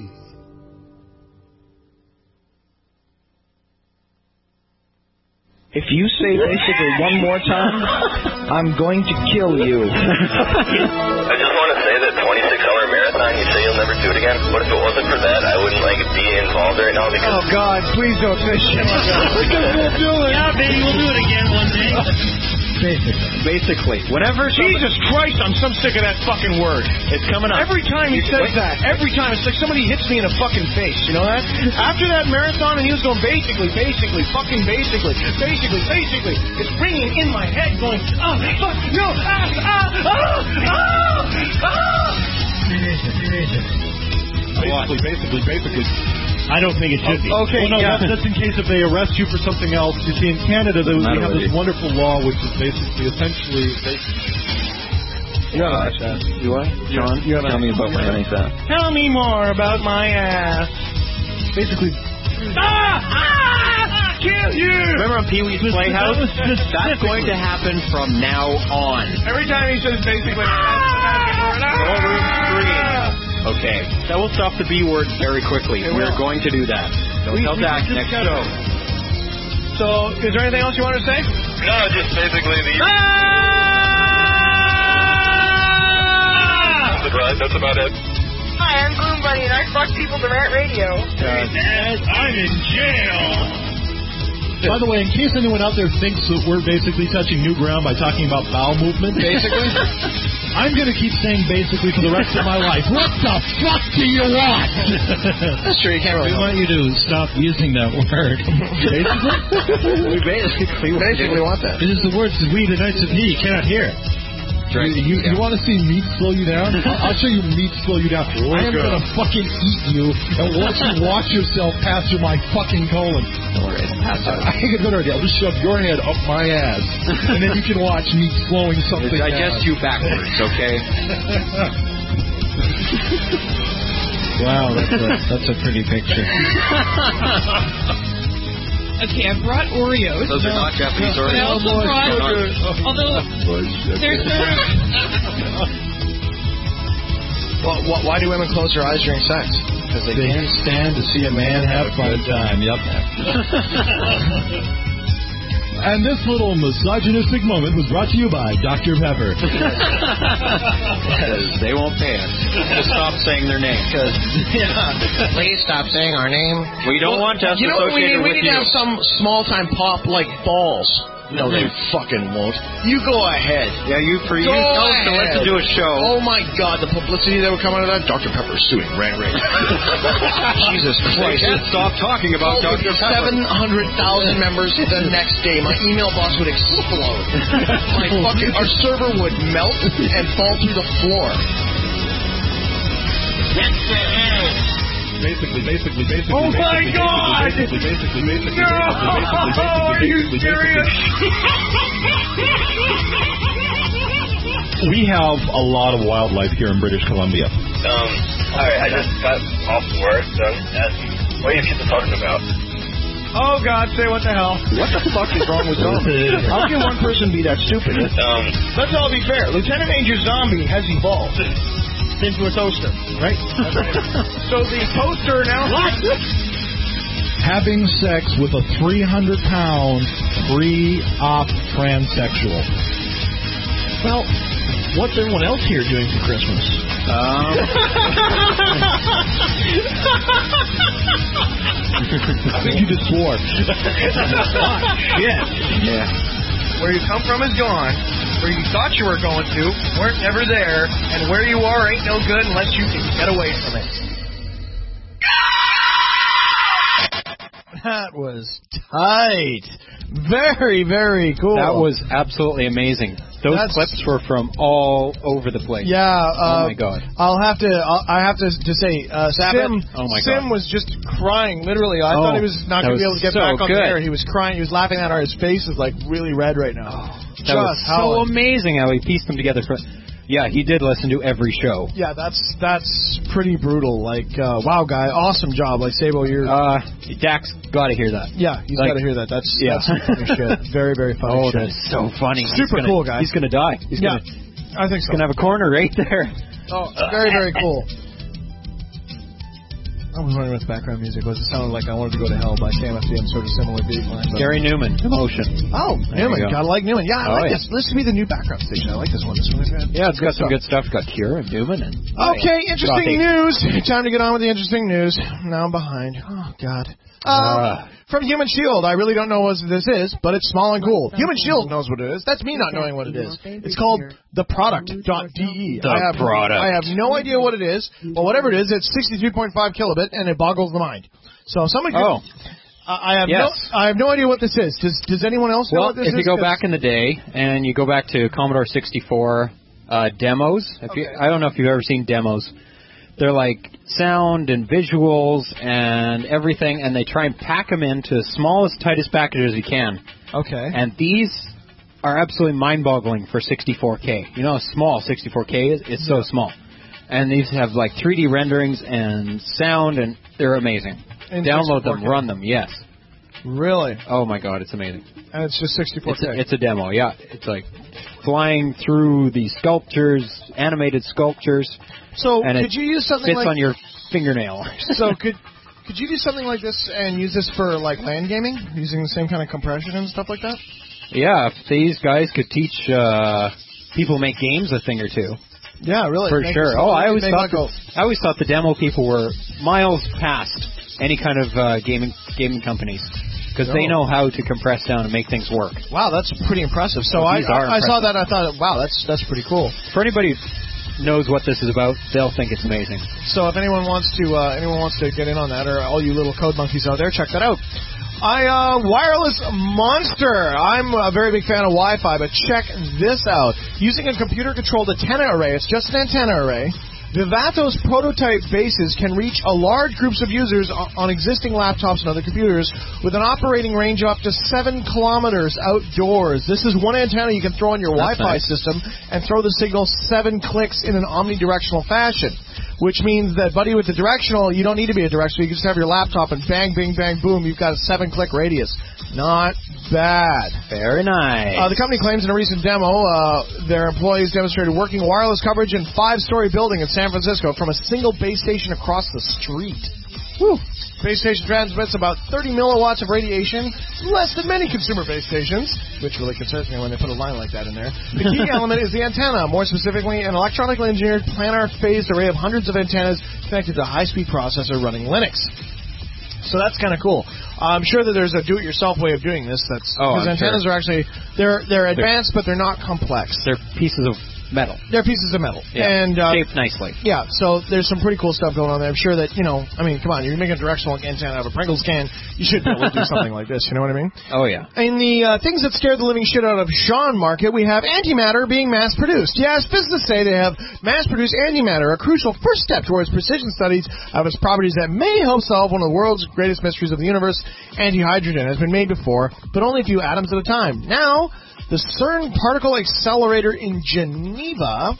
[SPEAKER 4] If you say basically one more time, I'm going to kill you.
[SPEAKER 8] I just want to say that twenty-six hour marathon, you say you'll never do it again? What if it wasn't for that? I wouldn't like be involved right now because...
[SPEAKER 4] Oh, God, please don't say shit. Because we'll do it.
[SPEAKER 9] Yeah, baby, we'll do it again one day.
[SPEAKER 2] Basically. Basically. Whenever
[SPEAKER 1] Jesus Christ, I'm so sick of that fucking word.
[SPEAKER 2] It's coming up.
[SPEAKER 1] Every time he says that, every time, it's like somebody hits me in the fucking face, you know that? After that marathon, and he was going basically, basically, fucking basically, basically, basically, it's ringing in my head going, oh, fuck, no, ah, ah, ah, ah, ah.
[SPEAKER 10] Basically, basically, basically.
[SPEAKER 11] I don't think it should be.
[SPEAKER 10] Okay, well, no,
[SPEAKER 11] yeah.
[SPEAKER 10] that's, that's in case if they arrest you for something else. You see, in Canada, they, we have this wonderful law which is basically, essentially...
[SPEAKER 2] You want to You want? John, you tell me about my ass.
[SPEAKER 1] Tell me more about my ass.
[SPEAKER 10] Basically...
[SPEAKER 1] Ah! Ah! Kill you!
[SPEAKER 12] Remember on Pee-wee's Playhouse?
[SPEAKER 1] That
[SPEAKER 12] That's going to happen from now on.
[SPEAKER 1] Every time he says basically...
[SPEAKER 12] Ballroom scream. Okay, that will stop the B word very quickly. We're going to do that. Don't
[SPEAKER 1] We-
[SPEAKER 12] tell
[SPEAKER 1] we
[SPEAKER 12] Dak
[SPEAKER 1] just
[SPEAKER 12] next
[SPEAKER 1] gotta-
[SPEAKER 12] show.
[SPEAKER 1] So, is there anything else you want to say?
[SPEAKER 8] No, just basically the...
[SPEAKER 1] Ah!
[SPEAKER 8] That's about it.
[SPEAKER 13] Hi, I'm Gloom Bunny, and I fuck people to Rant Radio.
[SPEAKER 11] Dad, I'm in jail.
[SPEAKER 10] By the way, in case anyone out there thinks that we're basically touching new ground by talking about bowel movement, basically, I'm going to keep saying basically for the rest of my life. What the fuck do you want?
[SPEAKER 1] That's true, you can't really
[SPEAKER 11] We want you to stop using that word.
[SPEAKER 10] Basically?
[SPEAKER 1] We basically, basically want that.
[SPEAKER 11] It is the words that we, the Knights of He, cannot hear.
[SPEAKER 10] You, you, you want to see meat slow you down? I'll show you meat slow you down. I am going to fucking eat you and watch you watch yourself pass through my fucking colon.
[SPEAKER 12] Don't worry, pass out.
[SPEAKER 10] I think it's a good idea. I'll just shove your head up my ass, and then you can watch me slowing something down.
[SPEAKER 12] Digest you backwards, okay?
[SPEAKER 11] Wow, that's a, that's a pretty picture.
[SPEAKER 14] Okay, I brought Oreos.
[SPEAKER 12] Those are not Japanese
[SPEAKER 14] But I
[SPEAKER 12] Oreos.
[SPEAKER 14] also brought, although there's sort of...
[SPEAKER 1] Well, wh- why do women close their eyes during sex?
[SPEAKER 11] Because they can't stand to see a man have fun time. Yep.
[SPEAKER 10] And this little misogynistic moment was brought to you by Doctor Pepper.
[SPEAKER 12] Because they won't pay us. Just stop saying their name.
[SPEAKER 1] Because, yeah, please stop saying our name.
[SPEAKER 12] We don't want us
[SPEAKER 1] You know what we need?
[SPEAKER 12] associated
[SPEAKER 1] We
[SPEAKER 12] with
[SPEAKER 1] need to
[SPEAKER 12] you.
[SPEAKER 1] have some small-time pop like balls. No, they fucking won't. You go ahead.
[SPEAKER 12] Yeah, you for you
[SPEAKER 1] Go
[SPEAKER 12] know to
[SPEAKER 1] ahead.
[SPEAKER 12] let's do a show.
[SPEAKER 1] Oh my God, the publicity that would come out of that. Doctor Pepper suing Rant Radio. Jesus
[SPEAKER 12] They
[SPEAKER 1] Christ.
[SPEAKER 12] can't stop talking about
[SPEAKER 1] Oh, with
[SPEAKER 12] Doctor Pepper.
[SPEAKER 1] seven hundred thousand members the next day. My email box would explode. My fucking, our server would melt and fall through the floor.
[SPEAKER 10] Basically, basically, basically.
[SPEAKER 1] Oh my
[SPEAKER 10] basically,
[SPEAKER 1] God!
[SPEAKER 10] Basically, basically, basically,
[SPEAKER 1] No!
[SPEAKER 10] basically, basically,
[SPEAKER 1] Are you
[SPEAKER 10] basically,
[SPEAKER 1] serious?
[SPEAKER 10] We have a lot of wildlife here in British Columbia.
[SPEAKER 8] Um, alright, I just got off work, so I'm asking, what are you people talking about?
[SPEAKER 1] Oh God, say what the hell. What the fuck is wrong with zombies? How can one person be that stupid?
[SPEAKER 8] Um,
[SPEAKER 1] Let's all be fair. Lieutenant Major Zombie has evolved into a toaster, right? So the toaster now... What?
[SPEAKER 10] Having sex with a three hundred pound pre-op transsexual.
[SPEAKER 1] Well, what's everyone else here doing for Christmas?
[SPEAKER 12] Um,
[SPEAKER 10] I think you just swore.
[SPEAKER 1] Shit.
[SPEAKER 12] yeah.
[SPEAKER 1] Where you come from is gone. Where you thought you were going to weren't never there. And where you are ain't no good unless you can get away from it. That was tight. Very, very cool.
[SPEAKER 2] That was absolutely amazing. Those
[SPEAKER 1] That's-
[SPEAKER 2] clips were from all over the place.
[SPEAKER 1] Yeah. Uh,
[SPEAKER 2] oh my God.
[SPEAKER 1] I'll have to. I'll, I have to to say, uh, Sim.
[SPEAKER 2] Oh my
[SPEAKER 1] Sim
[SPEAKER 2] God.
[SPEAKER 1] was just crying. Literally, I
[SPEAKER 2] Oh,
[SPEAKER 1] thought he was not
[SPEAKER 2] that
[SPEAKER 1] going to be
[SPEAKER 2] was
[SPEAKER 1] able to get
[SPEAKER 2] so
[SPEAKER 1] back on
[SPEAKER 2] good.
[SPEAKER 1] the air. He was crying. He was laughing at her. His face is like really red right now.
[SPEAKER 2] That
[SPEAKER 1] just
[SPEAKER 2] was so amazing how he pieced them together. For, yeah, he did listen to every show.
[SPEAKER 1] Yeah, that's that's pretty brutal. Like, uh, wow, guy, awesome job. Like Sabo, you're.
[SPEAKER 2] Uh, Dax got to hear that.
[SPEAKER 1] Yeah, he's
[SPEAKER 2] like-
[SPEAKER 1] got to hear that. That's
[SPEAKER 2] Yeah.
[SPEAKER 1] that's some funny shit. Very, very funny
[SPEAKER 2] Oh,
[SPEAKER 1] shit.
[SPEAKER 2] that's so funny. He's
[SPEAKER 1] Super
[SPEAKER 2] gonna-
[SPEAKER 1] cool, guy.
[SPEAKER 2] He's gonna die. He's
[SPEAKER 1] Yeah,
[SPEAKER 2] gonna,
[SPEAKER 1] I think
[SPEAKER 2] he's
[SPEAKER 1] so.
[SPEAKER 2] gonna have a corner right there.
[SPEAKER 1] Oh, very, very cool. I was wondering what the background music was. It sounded like I Wanted to Go to Hell by K M F D M, sort of similar beat line. but-
[SPEAKER 2] Gary Newman, Emotion.
[SPEAKER 1] Oh,
[SPEAKER 2] There
[SPEAKER 1] Newman.
[SPEAKER 2] you go.
[SPEAKER 1] Gotta like Newman. Yeah, I
[SPEAKER 2] Oh,
[SPEAKER 1] like
[SPEAKER 2] yeah.
[SPEAKER 1] this. This should be the new background station. I like this one. This one.
[SPEAKER 2] Yeah, it's got some
[SPEAKER 1] stuff.
[SPEAKER 2] good stuff. It's got Cure and Newman and.
[SPEAKER 1] Okay, interesting
[SPEAKER 2] Frothy.
[SPEAKER 1] news. Time to get on with the interesting news. Now I'm behind. Oh, God. Um,
[SPEAKER 2] Uh.
[SPEAKER 1] from Human Shield, I really don't know what this is, but it's small and cool. Human Shield knows what it is. That's me not knowing what it is. It's called the product dot D E.
[SPEAKER 2] The
[SPEAKER 1] I have,
[SPEAKER 2] Product.
[SPEAKER 1] I have no idea what it is, but whatever it is, it's sixty-three point five kilobit, and it boggles the mind. So somebody could...
[SPEAKER 2] Oh.
[SPEAKER 1] I I have
[SPEAKER 2] Yes.
[SPEAKER 1] no, I have no idea what this is. Does Does anyone else know
[SPEAKER 2] Well,
[SPEAKER 1] what this
[SPEAKER 2] if
[SPEAKER 1] is?
[SPEAKER 2] you go
[SPEAKER 1] 'Cause-
[SPEAKER 2] back in the day and you go back to Commodore sixty-four, uh, demos. If
[SPEAKER 1] Okay.
[SPEAKER 2] you, I don't know if you've ever seen demos. They're like sound and visuals and everything, and they try and pack them into the smallest, tightest packages you can.
[SPEAKER 1] Okay.
[SPEAKER 2] And these are absolutely mind-boggling for sixty-four K. You know how small sixty-four K is? It's so small. And these have like three D renderings and sound, and they're amazing.
[SPEAKER 1] In
[SPEAKER 2] Download
[SPEAKER 1] sixty-four
[SPEAKER 2] them,
[SPEAKER 1] K.
[SPEAKER 2] run them, yes.
[SPEAKER 1] Really?
[SPEAKER 2] Oh my God, it's amazing.
[SPEAKER 1] And it's just sixty-four K.
[SPEAKER 2] It's a, it's a demo, yeah. It's like flying through the sculptures, animated sculptures.
[SPEAKER 1] So
[SPEAKER 2] and
[SPEAKER 1] could
[SPEAKER 2] it
[SPEAKER 1] you use something
[SPEAKER 2] fits
[SPEAKER 1] like
[SPEAKER 2] on your fingernail?
[SPEAKER 1] So could could you do something like this and use this for like LAN gaming, using the same kind of compression and stuff like that?
[SPEAKER 2] Yeah, if these guys could teach uh, people who make games a thing or two.
[SPEAKER 1] Yeah, really.
[SPEAKER 2] For
[SPEAKER 1] Make
[SPEAKER 2] sure.
[SPEAKER 1] it so
[SPEAKER 2] Oh, I
[SPEAKER 1] you
[SPEAKER 2] always
[SPEAKER 1] can
[SPEAKER 2] thought
[SPEAKER 1] make
[SPEAKER 2] the, I always thought the demo people were miles past any kind of uh, gaming gaming companies because they
[SPEAKER 1] No.
[SPEAKER 2] know how to compress down and make things work.
[SPEAKER 1] Wow, that's pretty impressive. So
[SPEAKER 2] Oh,
[SPEAKER 1] I
[SPEAKER 2] these are
[SPEAKER 1] I, I saw
[SPEAKER 2] impressive.
[SPEAKER 1] that and I thought, wow, that's that's pretty cool.
[SPEAKER 2] For anybody who knows what this is about, they'll think it's amazing.
[SPEAKER 1] So if anyone wants to uh, anyone wants to get in on that, or all you little code monkeys out there, check that out. I uh, wireless monster. I'm a very big fan of Wi-Fi, but check this out. Using a computer-controlled antenna array, it's just an antenna array. Vivato's prototype bases can reach a large groups of users on, on existing laptops and other computers with an operating range of up to seven kilometers outdoors. This is one antenna you can throw on your
[SPEAKER 2] That's
[SPEAKER 1] Wi-Fi
[SPEAKER 2] nice.
[SPEAKER 1] system and throw the signal seven clicks in an omnidirectional fashion, which means that, buddy, with the directional, you don't need to be a directional. You can just have your laptop and bang, bing, bang, boom, you've got a seven-click radius. Not bad.
[SPEAKER 2] Very nice.
[SPEAKER 1] Uh, the company claims in a recent demo uh, their employees demonstrated working wireless coverage in a five-story building in San Francisco from a single base station across the street. Woo. Base station transmits about thirty milliwatts of radiation, less than many consumer base stations, which really concerns me when they put a line like that in there. The key element is the antenna, more specifically an electronically engineered planar phased array of hundreds of antennas connected to a high-speed processor running Linux. So that's kind of cool. I'm sure that there's a do-it-yourself way of doing this. That's
[SPEAKER 2] Oh,
[SPEAKER 1] because
[SPEAKER 2] I'm
[SPEAKER 1] antennas
[SPEAKER 2] sure.
[SPEAKER 1] are actually they're they're advanced, but they're not complex.
[SPEAKER 2] They're pieces of metal.
[SPEAKER 1] They're pieces of metal,
[SPEAKER 2] Yeah.
[SPEAKER 1] and uh,
[SPEAKER 2] shaped nicely.
[SPEAKER 1] yeah. So there's some pretty cool stuff going on there. I'm sure that you know. I mean, come on, you're making a directional antenna out of a Pringles can. You should be able to do something like this. You know what I mean?
[SPEAKER 2] Oh yeah.
[SPEAKER 1] In the uh, things that scared the living shit out of Sean market, we have antimatter being mass-produced. Yes, physicists say they have mass-produced antimatter, a crucial first step towards precision studies of its properties that may help solve one of the world's greatest mysteries of the universe. Antihydrogen has been made before, but only a few atoms at a time. Now, the CERN particle accelerator in Geneva,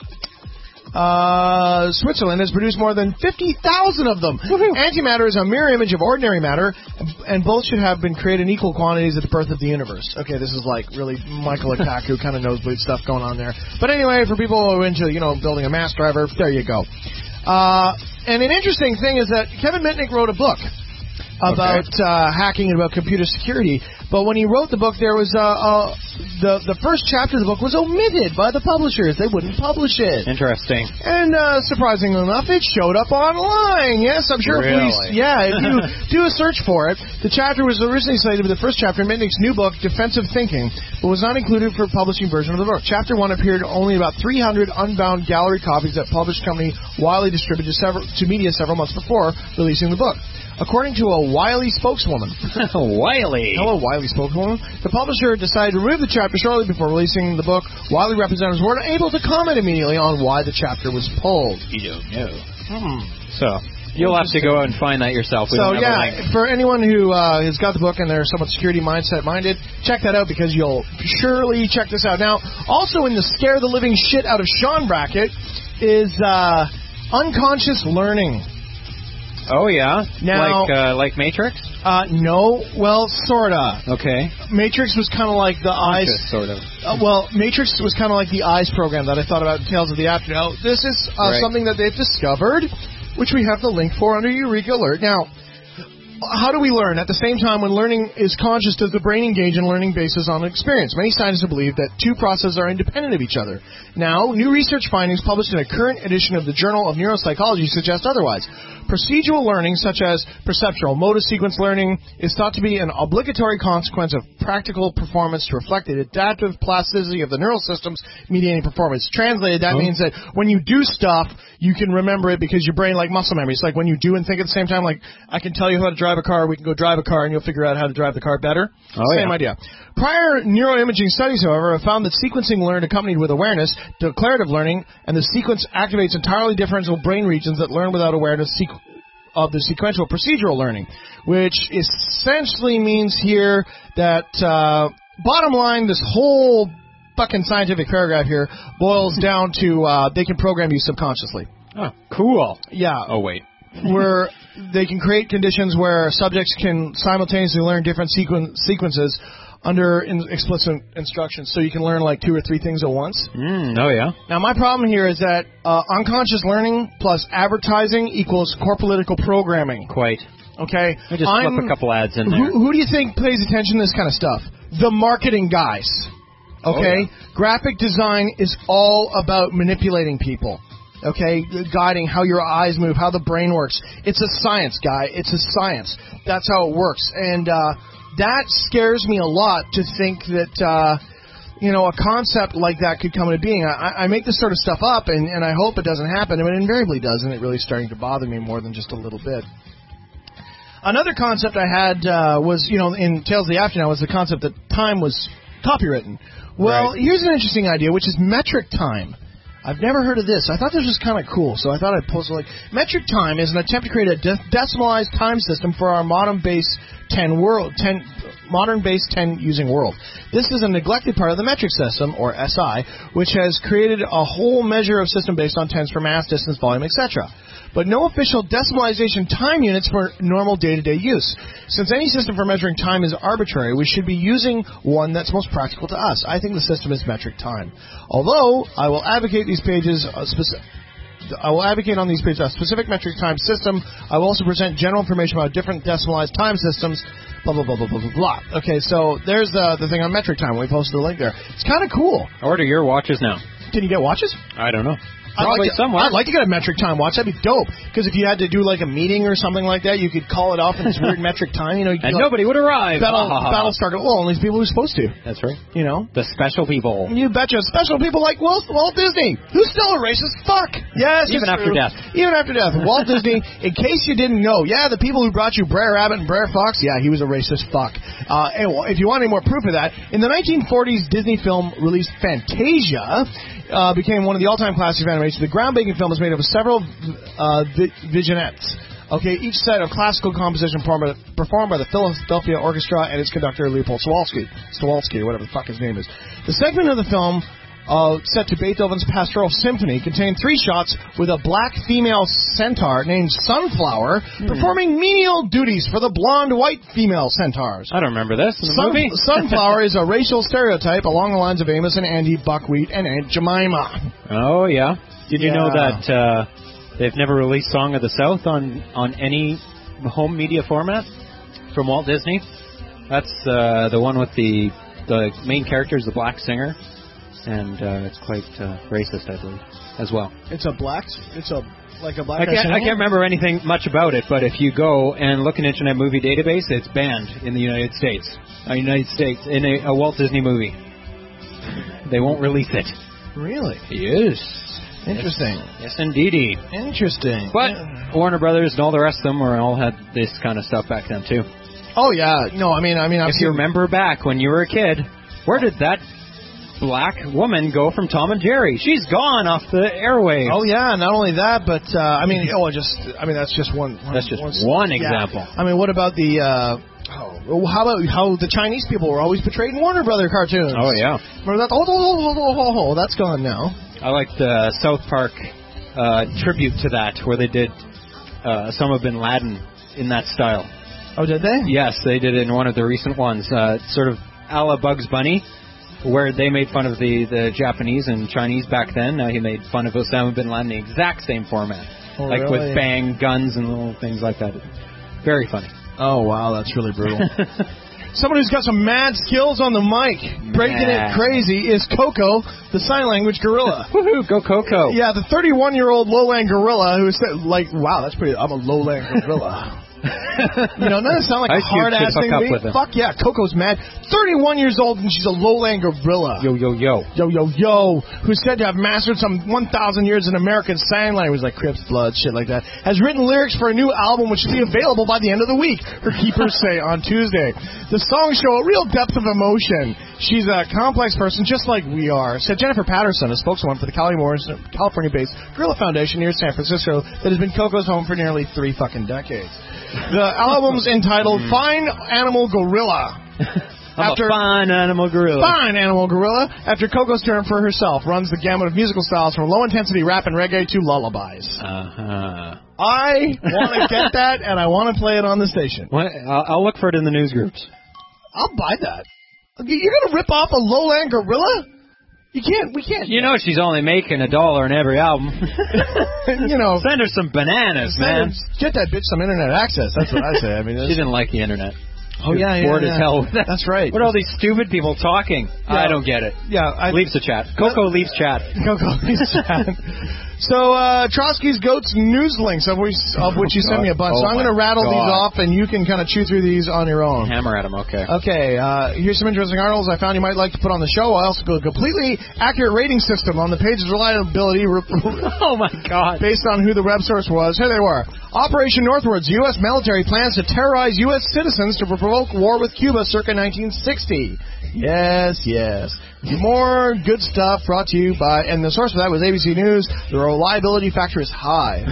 [SPEAKER 1] Uh, Switzerland has produced more than fifty thousand of them. Antimatter is a mirror image of ordinary matter, and both should have been created in equal quantities at the birth of the universe. Okay, this is like really Michael Ikaku kind of nosebleed stuff going on there. But anyway, for people who are into, you know, building a mass driver, there you go. Uh, and an interesting thing is that Kevin Mitnick wrote a book about
[SPEAKER 2] Okay.
[SPEAKER 1] uh, hacking and about computer security. But when he wrote the book, there was uh, uh, the the first chapter of the book was omitted by the publishers. They wouldn't publish it.
[SPEAKER 2] Interesting.
[SPEAKER 1] And uh, surprisingly enough, it showed up online. Yes, I'm sure.
[SPEAKER 2] Really?
[SPEAKER 1] If we, yeah, if you do a search for it, the chapter was originally slated to be the first chapter in Mitnick's new book, Defensive Thinking, but was not included for publishing version of the book. Chapter one appeared only about three hundred unbound gallery copies that published company Wiley distributed several, to media several months before releasing the book. According to a Wiley spokeswoman,
[SPEAKER 2] Wiley.
[SPEAKER 1] Hello, Wiley spokeswoman. The publisher decided to remove the chapter shortly before releasing the book. Wiley representatives were unable to comment immediately on why the chapter was pulled.
[SPEAKER 2] You don't know.
[SPEAKER 1] Hmm.
[SPEAKER 2] So you'll have to go and find that yourself. We
[SPEAKER 1] So
[SPEAKER 2] don't have a link.
[SPEAKER 1] yeah, for anyone who uh, has got the book and they're somewhat security mindset minded, check that out because you'll surely check this out. Now, also in the scare the living shit out of Sean bracket is uh, unconscious learning.
[SPEAKER 2] Oh yeah,
[SPEAKER 1] Now-
[SPEAKER 2] like uh, like Matrix.
[SPEAKER 1] Uh, no, well, sorta.
[SPEAKER 2] Okay.
[SPEAKER 1] Matrix was kind of like the eyes.
[SPEAKER 2] Conscious, sort of.
[SPEAKER 1] Uh, well, Matrix was kind of like the eyes program that I thought about in Tales of the After. Now, this is uh,
[SPEAKER 2] Right.
[SPEAKER 1] something that they've discovered, which we have the link for under Eureka Alert. Now, how do we learn? At the same time, when learning is conscious, does the brain engage in learning based on experience? Many scientists believe that two processes are independent of each other. Now, new research findings published in a current edition of the Journal of Neuropsychology suggest otherwise. Procedural learning, such as perceptual motor sequence learning, is thought to be an obligatory consequence of practical performance to reflect the adaptive plasticity of the neural systems mediating performance. Translated, that
[SPEAKER 2] Oh.
[SPEAKER 1] means that when you do stuff, you can remember it because your brain, like muscle memory, it's like when you do and think at the same time, like I can tell you how to drive a car, we can go drive a car, and you'll figure out how to drive the car better.
[SPEAKER 2] Oh,
[SPEAKER 1] Same
[SPEAKER 2] yeah.
[SPEAKER 1] idea. Prior neuroimaging studies, however, have found that sequencing learned accompanied with awareness, declarative learning, and the sequence activates entirely differential brain regions that learn without awareness sequ- of the sequential procedural learning, which essentially means here that, uh, bottom line, this whole fucking scientific paragraph here boils down to uh, they can program you subconsciously.
[SPEAKER 2] Oh, cool.
[SPEAKER 1] Yeah.
[SPEAKER 2] Oh, wait.
[SPEAKER 1] Where they can create conditions where subjects can simultaneously learn different sequen- sequences under in- explicit instructions, so you can learn like two or three things at once.
[SPEAKER 2] Mm, oh, yeah.
[SPEAKER 1] Now, my problem here is that uh, unconscious learning plus advertising equals core political programming.
[SPEAKER 2] Quite.
[SPEAKER 1] Okay?
[SPEAKER 2] I just
[SPEAKER 1] I'm,
[SPEAKER 2] flip a couple ads in there.
[SPEAKER 1] Who, who do you think pays attention to this kind of stuff? The marketing guys. Okay?
[SPEAKER 2] Oh, yeah.
[SPEAKER 1] Graphic design is all about manipulating people. Okay? Guiding how your eyes move, how the brain works. It's a science, guy. It's a science. That's how it works. And uh, that scares me a lot to think that, uh, you know, a concept like that could come into being. I, I make this sort of stuff up, and, and I hope it doesn't happen. I mean, it invariably does, and it really starting to bother me more than just a little bit. Another concept I had uh, was, you know, in Tales of the Afternoon was the concept that time was copywritten. Well,
[SPEAKER 2] Right.
[SPEAKER 1] here's an interesting idea, which is metric time. I've never heard of this. I thought this was kind of cool, so I thought I'd post it. Like, metric time is an attempt to create a de- decimalized time system for our modern base ten world, ten modern base ten using world. This is a neglected part of the metric system, or S I, which has created a whole measure of system based on tens for mass, distance, volume, et cetera. But no official decimalization time units for normal day-to-day use. Since any system for measuring time is arbitrary, we should be using one that's most practical to us. I think the system is metric time. Although I will advocate these pages uh, specific. I will advocate on these pages a specific metric time system. I will also present general information about different decimalized time systems. Blah blah blah blah blah blah blah. Okay, so there's the the thing on metric time. We posted a link there. It's kind of cool.
[SPEAKER 2] Order your watches now.
[SPEAKER 1] Can you get watches?
[SPEAKER 2] I don't know.
[SPEAKER 1] I'd like
[SPEAKER 2] Probably
[SPEAKER 1] to,
[SPEAKER 2] somewhere.
[SPEAKER 1] I'd like to get a metric time watch. That'd be dope. Because if you had to do like a meeting or something like that, you could call it off in this weird metric time. You know, you
[SPEAKER 2] And
[SPEAKER 1] like,
[SPEAKER 2] nobody would arrive.
[SPEAKER 1] Battle,
[SPEAKER 2] Ha, ha, ha.
[SPEAKER 1] Battlestar. Well, only people who are supposed to.
[SPEAKER 2] That's right.
[SPEAKER 1] You know,
[SPEAKER 2] The special people.
[SPEAKER 1] you betcha. Special people like Walt, Walt Disney, who's still a racist fuck. Yes,
[SPEAKER 2] Even
[SPEAKER 1] it's
[SPEAKER 2] after
[SPEAKER 1] true.
[SPEAKER 2] death.
[SPEAKER 1] Even after death. Walt Disney. In case you didn't know, yeah, the people who brought you Brer Rabbit and Brer Fox, yeah, he was a racist fuck. Uh, anyway, if you want any more proof of that, in the nineteen forties Disney film released Fantasia. Uh, became one of the all-time classics of animation. The groundbreaking film is made up of several uh, vi- vignettes. Okay, each set of classical composition performed by, performed by the Philadelphia Orchestra and its conductor Leopold Swalski, Swalski, or whatever the fuck his name is. The segment of the film, uh, set to Beethoven's Pastoral Symphony, contained three shots with a black female centaur named Sunflower
[SPEAKER 2] Hmm.
[SPEAKER 1] performing menial duties for the blonde white female centaurs.
[SPEAKER 2] I don't remember this in the
[SPEAKER 1] Sun-
[SPEAKER 2] movie.
[SPEAKER 1] Sunflower is a racial stereotype along the lines of Amos and Andy, Buckwheat, and Aunt Jemima.
[SPEAKER 2] Oh, yeah. Did you
[SPEAKER 1] Yeah.
[SPEAKER 2] know that uh, they've never released Song of the South on, on any home media format from Walt Disney? That's uh, the one with the the main character is the black singer, and uh, it's quite uh, racist, I believe, as well.
[SPEAKER 1] It's a black. It's a like a black.
[SPEAKER 2] I
[SPEAKER 1] guy
[SPEAKER 2] can't, I
[SPEAKER 1] singing?
[SPEAKER 2] can't remember anything much about it, but if you go and look in Internet Movie Database, it's banned in the United States. Uh, United States in a, a Walt Disney movie. They won't release it.
[SPEAKER 1] Really?
[SPEAKER 2] Yes.
[SPEAKER 1] Interesting.
[SPEAKER 2] Yes, indeedy.
[SPEAKER 1] Interesting.
[SPEAKER 2] But
[SPEAKER 1] Yeah.
[SPEAKER 2] Warner Brothers and all the rest of them were all had this kind of stuff back then too.
[SPEAKER 1] Oh yeah. No, I mean, I mean, I've
[SPEAKER 2] If
[SPEAKER 1] seen,
[SPEAKER 2] you remember back when you were a kid, where did that black woman go from Tom and Jerry? She's gone off the airwaves.
[SPEAKER 1] Oh yeah. Not only that, but uh, I mean, oh, just I mean, that's just one. one
[SPEAKER 2] That's just
[SPEAKER 1] one,
[SPEAKER 2] one
[SPEAKER 1] yeah.
[SPEAKER 2] example.
[SPEAKER 1] I mean, what about the? Uh, oh, how about how the Chinese people were always portrayed in Warner Brother cartoons?
[SPEAKER 2] Oh yeah.
[SPEAKER 1] Remember that? Oh, oh, oh, oh, oh, oh, oh, that's gone now.
[SPEAKER 2] I like the South Park uh, tribute to that, where they did uh, Osama bin Laden in that style.
[SPEAKER 1] Oh, did they?
[SPEAKER 2] Yes, they did it in one of the recent ones, uh, sort of a la Bugs Bunny, where they made fun of the, the Japanese and Chinese back then. Now he made fun of Osama bin Laden in the exact same format,
[SPEAKER 1] Oh,
[SPEAKER 2] like
[SPEAKER 1] really?
[SPEAKER 2] with bang guns and little things like that. Very funny.
[SPEAKER 1] Oh wow, that's really brutal. Someone who's got some mad skills on the mic, breaking
[SPEAKER 2] Mad.
[SPEAKER 1] it crazy, is Coco, the sign language gorilla.
[SPEAKER 2] Woohoo, go Coco.
[SPEAKER 1] Yeah, the thirty-one-year-old lowland gorilla who said, like, wow, that's pretty, I'm a lowland gorilla. You know, doesn't it sound like
[SPEAKER 2] Ice
[SPEAKER 1] a
[SPEAKER 2] Cube
[SPEAKER 1] hard-ass
[SPEAKER 2] should
[SPEAKER 1] thing
[SPEAKER 2] hook
[SPEAKER 1] to
[SPEAKER 2] up
[SPEAKER 1] be?
[SPEAKER 2] with him.
[SPEAKER 1] Fuck yeah, Coco's mad. thirty-one years old, and she's a lowland gorilla.
[SPEAKER 2] Yo, yo, yo.
[SPEAKER 1] Yo, yo, yo. Who's said to have mastered some one thousand years in American sign language, like Crips, Blood, shit like that. Has written lyrics for a new album, which should be available by the end of the week, her keepers say on Tuesday. The songs show a real depth of emotion. She's a complex person, just like we are, said Jennifer Patterson, a spokeswoman for the California-based Gorilla Foundation near San Francisco that has been Coco's home for nearly three fucking decades. The album's entitled Fine Animal Gorilla.
[SPEAKER 2] I'm After, a fine animal gorilla.
[SPEAKER 1] Fine animal gorilla. After Coco's term for herself, runs the gamut of musical styles from low-intensity rap and reggae to lullabies.
[SPEAKER 2] Uh-huh.
[SPEAKER 1] I want to get that, and I want to play it on the station.
[SPEAKER 2] What? I'll, I'll look for it in the news groups.
[SPEAKER 1] I'll buy that. You're going to rip off a lowland gorilla? You can't. We can't.
[SPEAKER 2] You know she's only making a dollar in every album.
[SPEAKER 1] You know,
[SPEAKER 2] send her some bananas, man.
[SPEAKER 1] Her, get that bitch some internet access. That's what I say. I mean,
[SPEAKER 2] she didn't like the internet.
[SPEAKER 1] Oh yeah, yeah,
[SPEAKER 2] bored
[SPEAKER 1] yeah.
[SPEAKER 2] as hell with that.
[SPEAKER 1] That's right.
[SPEAKER 2] What are all these stupid people talking? Yeah. I don't get it.
[SPEAKER 1] Yeah, I,
[SPEAKER 2] leaves the chat. Coco leaves chat.
[SPEAKER 1] Coco leaves chat. So uh, Trotsky's Goats news links, of which, of which you sent me a bunch.
[SPEAKER 2] Oh
[SPEAKER 1] so I'm going to rattle
[SPEAKER 2] God.
[SPEAKER 1] these off, and you can kind of chew through these on your own.
[SPEAKER 2] Hammer at them, okay.
[SPEAKER 1] Okay, uh, here's some interesting articles I found you might like to put on the show. I also put a completely accurate rating system on the page's reliability.
[SPEAKER 2] Oh my God!
[SPEAKER 1] Based on who the web source was. Here they were. Operation Northwoods. U S military plans to terrorize U S citizens to provoke war with Cuba circa nineteen sixty. Yes, yes. More good stuff brought to you by, and the source for that was A B C News. The reliability factor is high.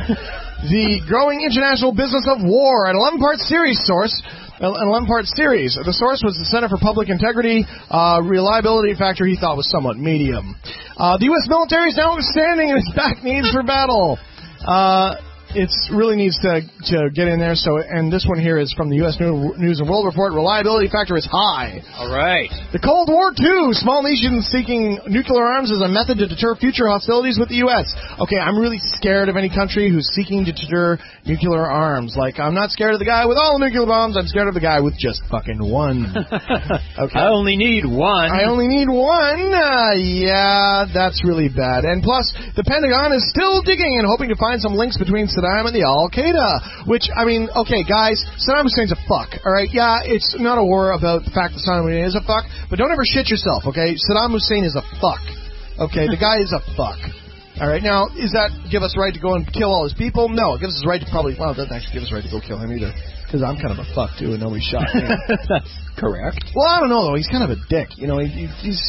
[SPEAKER 1] The growing international business of war, an eleven-part series source. An eleven-part series. The source was the Center for Public Integrity. Uh, reliability factor he thought was somewhat medium. Uh, the U S military is now standing in its back needs for battle. Uh... It really needs to to get in there. So, and this one here is from the U S News and World Report. Reliability factor is high.
[SPEAKER 2] All right.
[SPEAKER 1] The Cold War two. Small nations seeking nuclear arms as a method to deter future hostilities with the U S. Okay, I'm really scared of any country who's seeking to deter nuclear arms. Like, I'm not scared of the guy with all the nuclear bombs. I'm scared of the guy with just fucking one. Okay.
[SPEAKER 2] I only need one.
[SPEAKER 1] I only need one. Uh, yeah, that's really bad. And plus, the Pentagon is still digging and hoping to find some links between Saddam and the Al-Qaeda, which, I mean, okay, guys, Saddam Hussein's a fuck, all right? Yeah, it's not a war about the fact that Saddam Hussein is a fuck, but don't ever shit yourself, okay? Saddam Hussein is a fuck, okay? The guy is a fuck. All right, now, does that give us the right to go and kill all his people? No, it gives us the right to probably, well, it doesn't actually give us the right to go kill him either, because I'm kind of a fuck, too, and nobody shot me.
[SPEAKER 2] That's correct.
[SPEAKER 1] Well, I don't know, though. He's kind of a dick. You know, he, he's,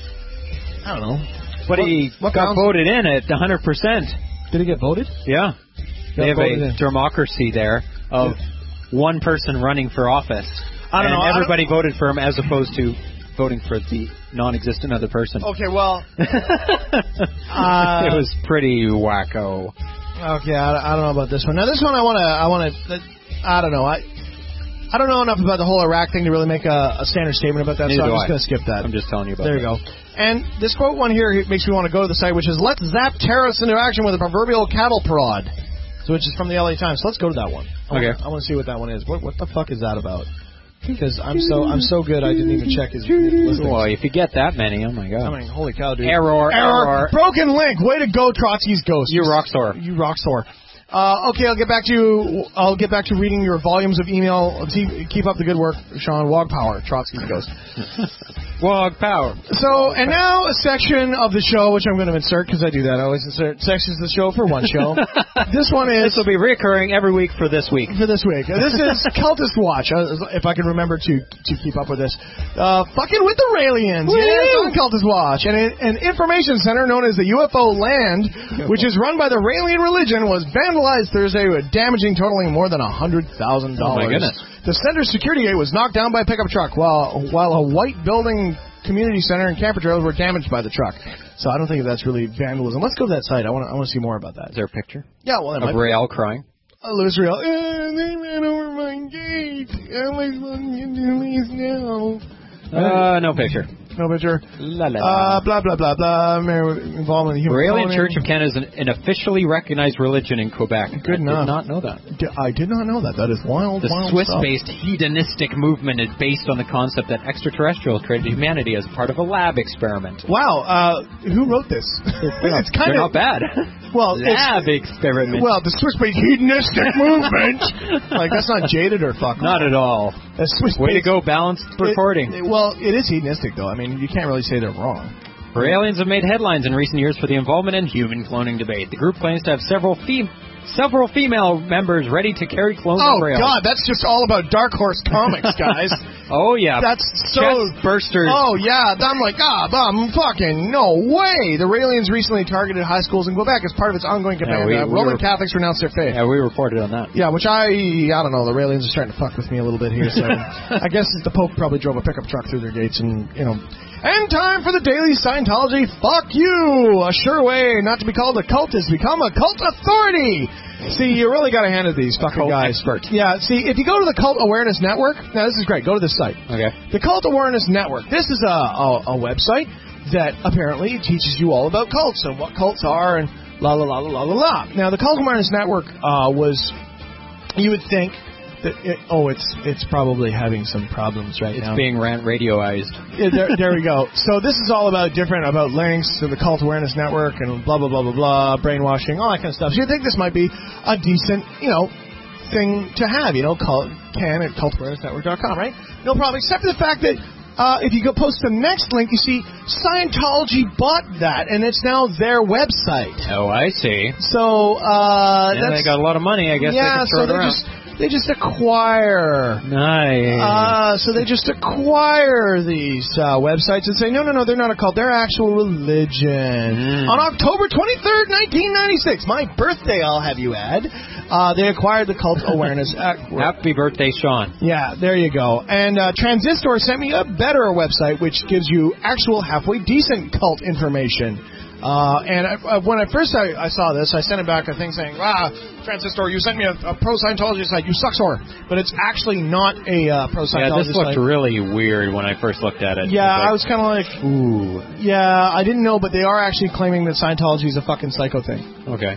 [SPEAKER 1] I don't know.
[SPEAKER 2] But what, he what got voted in at one hundred percent.
[SPEAKER 1] Did he get voted?
[SPEAKER 2] Yeah. They have a democracy there of yeah. one person running for office.
[SPEAKER 1] I don't
[SPEAKER 2] and
[SPEAKER 1] know.
[SPEAKER 2] everybody
[SPEAKER 1] don't...
[SPEAKER 2] voted for him as opposed to voting for the non-existent other person.
[SPEAKER 1] Okay, well... uh,
[SPEAKER 2] it was pretty wacko.
[SPEAKER 1] Okay, I, I don't know about this one. Now, this one I want to... I want to... I don't know. I I don't know enough about the whole Iraq thing to really make a, a standard statement about that,
[SPEAKER 2] Neither
[SPEAKER 1] so I'm
[SPEAKER 2] do
[SPEAKER 1] just going to skip that.
[SPEAKER 2] I'm just telling you about
[SPEAKER 1] There
[SPEAKER 2] that.
[SPEAKER 1] you go. And this quote one here makes me want to go to the site, which is, let's zap terrorists into action with a proverbial cattle prod. So, which is from the L A Times. So let's go to that one. I
[SPEAKER 2] okay.
[SPEAKER 1] Wanna, I want to see what that one is. What what the fuck is that about? Because I'm so I'm so good I didn't even check his listings.
[SPEAKER 2] Well, if you get that many, oh my God.
[SPEAKER 1] I mean, holy cow, dude.
[SPEAKER 2] Error, error.
[SPEAKER 1] error. Broken link. Way to go, Trotsky's Ghost.
[SPEAKER 2] You rock star.
[SPEAKER 1] You rock star. Uh, okay, I'll get back to I'll get back to reading your volumes of email. Keep up the good work, Sean. Wog Power, Trotsky's Ghost.
[SPEAKER 2] Wog Power.
[SPEAKER 1] So, and now a section of the show, which I'm going to insert because I do that. I always insert sections of the show for one show. This one is...
[SPEAKER 2] This will be reoccurring every week for this week.
[SPEAKER 1] For this week. This is Cultist Watch, if I can remember to to keep up with this. Uh, fucking with the Raelians. Yeah, it's on Cultist Watch. And it, an information center known as the U F O Land, which is run by the Raelian religion, was vandalized Thursday with damaging totaling more than one hundred thousand dollars.
[SPEAKER 2] Oh, my goodness.
[SPEAKER 1] The center's security gate was knocked down by a pickup truck, while while a white building community center and camper trailers were damaged by the truck. So I don't think that's really vandalism. Let's go to that site. I want to I want to see more about that.
[SPEAKER 2] Is there a picture?
[SPEAKER 1] Yeah, well,
[SPEAKER 2] of Rael crying.
[SPEAKER 1] Uh, Louis Rael. Uh, they ran over my gate. How am I supposed to do this now?
[SPEAKER 2] Uh, no picture.
[SPEAKER 1] no picture.
[SPEAKER 2] La, la,
[SPEAKER 1] uh, blah, blah, blah, blah. Involvement in human
[SPEAKER 2] Raelian
[SPEAKER 1] cloning.
[SPEAKER 2] Church of Canada is an, an officially recognized religion in Quebec.
[SPEAKER 1] Good
[SPEAKER 2] I
[SPEAKER 1] enough.
[SPEAKER 2] did not know that.
[SPEAKER 1] D- I did not know that. That is wild,
[SPEAKER 2] The
[SPEAKER 1] wild
[SPEAKER 2] Swiss-based
[SPEAKER 1] stuff.
[SPEAKER 2] hedonistic movement is based on the concept that extraterrestrials created humanity as part of a lab experiment.
[SPEAKER 1] Wow, uh, who wrote this? It's kind
[SPEAKER 2] They're
[SPEAKER 1] of
[SPEAKER 2] not bad.
[SPEAKER 1] Well,
[SPEAKER 2] lab experiment.
[SPEAKER 1] Well, the Swiss-based hedonistic movement. Like, that's not jaded or fuck.
[SPEAKER 2] Not at all.
[SPEAKER 1] That's Swiss-based.
[SPEAKER 2] Way to go, balanced recording.
[SPEAKER 1] It, it, well, it is hedonistic, though. I mean, you can't really say they're wrong.
[SPEAKER 2] Raelians have made headlines in recent years for the involvement in human cloning debate. The group claims to have several fem- several female members ready to carry clone
[SPEAKER 1] Oh,
[SPEAKER 2] embryos.
[SPEAKER 1] God, that's just all about Dark Horse Comics, guys.
[SPEAKER 2] Oh, yeah.
[SPEAKER 1] That's so...
[SPEAKER 2] Chest bursters.
[SPEAKER 1] Oh, yeah. I'm like, ah, I'm fucking no way. The Raelians recently targeted high schools in Quebec as part of its ongoing campaign.
[SPEAKER 2] Yeah, we-
[SPEAKER 1] uh,
[SPEAKER 2] we
[SPEAKER 1] Roman
[SPEAKER 2] were-
[SPEAKER 1] Catholics renounce their faith.
[SPEAKER 2] Yeah, we reported on that.
[SPEAKER 1] Yeah, which I, I don't know, the Raelians are starting to fuck with me a little bit here, so I guess the Pope probably drove a pickup truck through their gates and, you know. And time for the Daily Scientology Fuck You! A sure way not to be called a cult is to become a cult authority! See, you really got to hand it to these fucking
[SPEAKER 2] Cult
[SPEAKER 1] guys.
[SPEAKER 2] expert.
[SPEAKER 1] Yeah, see, if you go to the Cult Awareness Network, now this is great, go to this site.
[SPEAKER 2] Okay.
[SPEAKER 1] The Cult Awareness Network, this is a, a, a website that apparently teaches you all about cults and what cults are and la la la la la la la. Now, the Cult Awareness Network uh, was, you would think, that it, oh, it's it's probably having some problems right
[SPEAKER 2] It's
[SPEAKER 1] now.
[SPEAKER 2] being rant radioized.
[SPEAKER 1] Yeah, there, there we go. So this is all about different, about links to the Cult Awareness Network and blah, blah, blah, blah, blah, brainwashing, all that kind of stuff. So you think this might be a decent, you know, thing to have, you know, call, can at cult awareness network dot com, right? No problem, except for the fact that uh, if you go post the next link, you see Scientology bought that, and it's now their website.
[SPEAKER 2] Oh, I see.
[SPEAKER 1] So, uh...
[SPEAKER 2] Yeah,
[SPEAKER 1] that's,
[SPEAKER 2] they got a lot of money, I guess
[SPEAKER 1] yeah,
[SPEAKER 2] they can throw
[SPEAKER 1] so
[SPEAKER 2] it
[SPEAKER 1] they
[SPEAKER 2] around.
[SPEAKER 1] just... They just acquire.
[SPEAKER 2] Nice.
[SPEAKER 1] Uh, so they just acquire these uh, websites and say, no, no, no, they're not a cult. They're actual religion.
[SPEAKER 2] Mm.
[SPEAKER 1] On October twenty-third, nineteen ninety-six, my birthday, I'll have you add, uh, they acquired the Cult Awareness Act.
[SPEAKER 2] Happy birthday, Sean.
[SPEAKER 1] Yeah, there you go. And uh, Transistor sent me a better website, which gives you actual halfway decent cult information. Uh, and I, uh, when I first I, I saw this, I sent it back a thing saying, ah, Transistor, you sent me a, a pro-Scientology site, you suck sore. But it's actually not a uh, pro-Scientology
[SPEAKER 2] Yeah, this looked
[SPEAKER 1] site.
[SPEAKER 2] really weird when I first looked at it.
[SPEAKER 1] Yeah,
[SPEAKER 2] It
[SPEAKER 1] I was kind of like,
[SPEAKER 2] ooh.
[SPEAKER 1] Yeah, I didn't know, but they are actually claiming that Scientology is a fucking psycho thing.
[SPEAKER 2] Okay.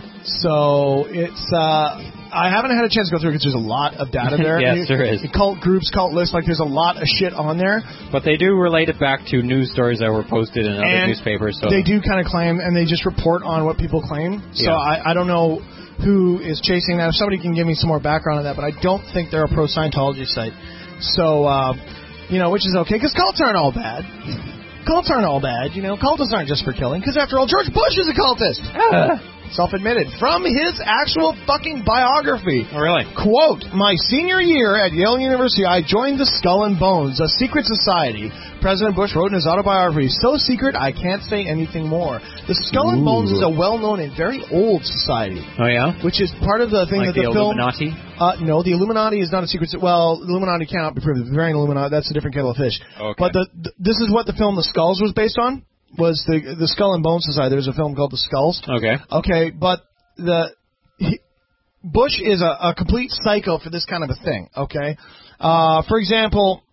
[SPEAKER 1] So it's, uh, I haven't had a chance to go through it because there's a lot of data there.
[SPEAKER 2] Yes, there is.
[SPEAKER 1] Cult groups, cult lists, like there's a lot of shit on there.
[SPEAKER 2] But they do relate it back to news stories that were posted in other
[SPEAKER 1] And
[SPEAKER 2] newspapers. So
[SPEAKER 1] they do kind of claim, and they just report on what people claim. So
[SPEAKER 2] Yeah.
[SPEAKER 1] I, I don't know who is chasing that. If somebody can give me some more background on that, but I don't think they're a pro-Scientology site. So, uh, you know, which is okay, because cults aren't all bad. Cults aren't all bad, you know. Cultists aren't just for killing, because after all, George Bush is a cultist. Self-admitted. From his actual fucking biography.
[SPEAKER 2] Oh, really?
[SPEAKER 1] Quote, my senior year at Yale University, I joined the Skull and Bones, a secret society. President Bush wrote in his autobiography, so secret I can't say anything more. The Skull and
[SPEAKER 2] Ooh.
[SPEAKER 1] Bones is a well-known and very old society.
[SPEAKER 2] Oh, yeah?
[SPEAKER 1] Which is part of the thing
[SPEAKER 2] Like
[SPEAKER 1] that the,
[SPEAKER 2] the
[SPEAKER 1] film...
[SPEAKER 2] Illuminati?
[SPEAKER 1] Uh, no, the Illuminati is not a secret... Well, the Illuminati cannot be proven. The Bavarian Illuminati, that's a different kettle of fish.
[SPEAKER 2] Okay.
[SPEAKER 1] But the, th- this is what the film The Skulls was based on, was the the Skull and Bones Society. There's a film called The Skulls.
[SPEAKER 2] Okay.
[SPEAKER 1] Okay, but the... He, Bush is a, a complete psycho for this kind of a thing, okay? Uh, for example...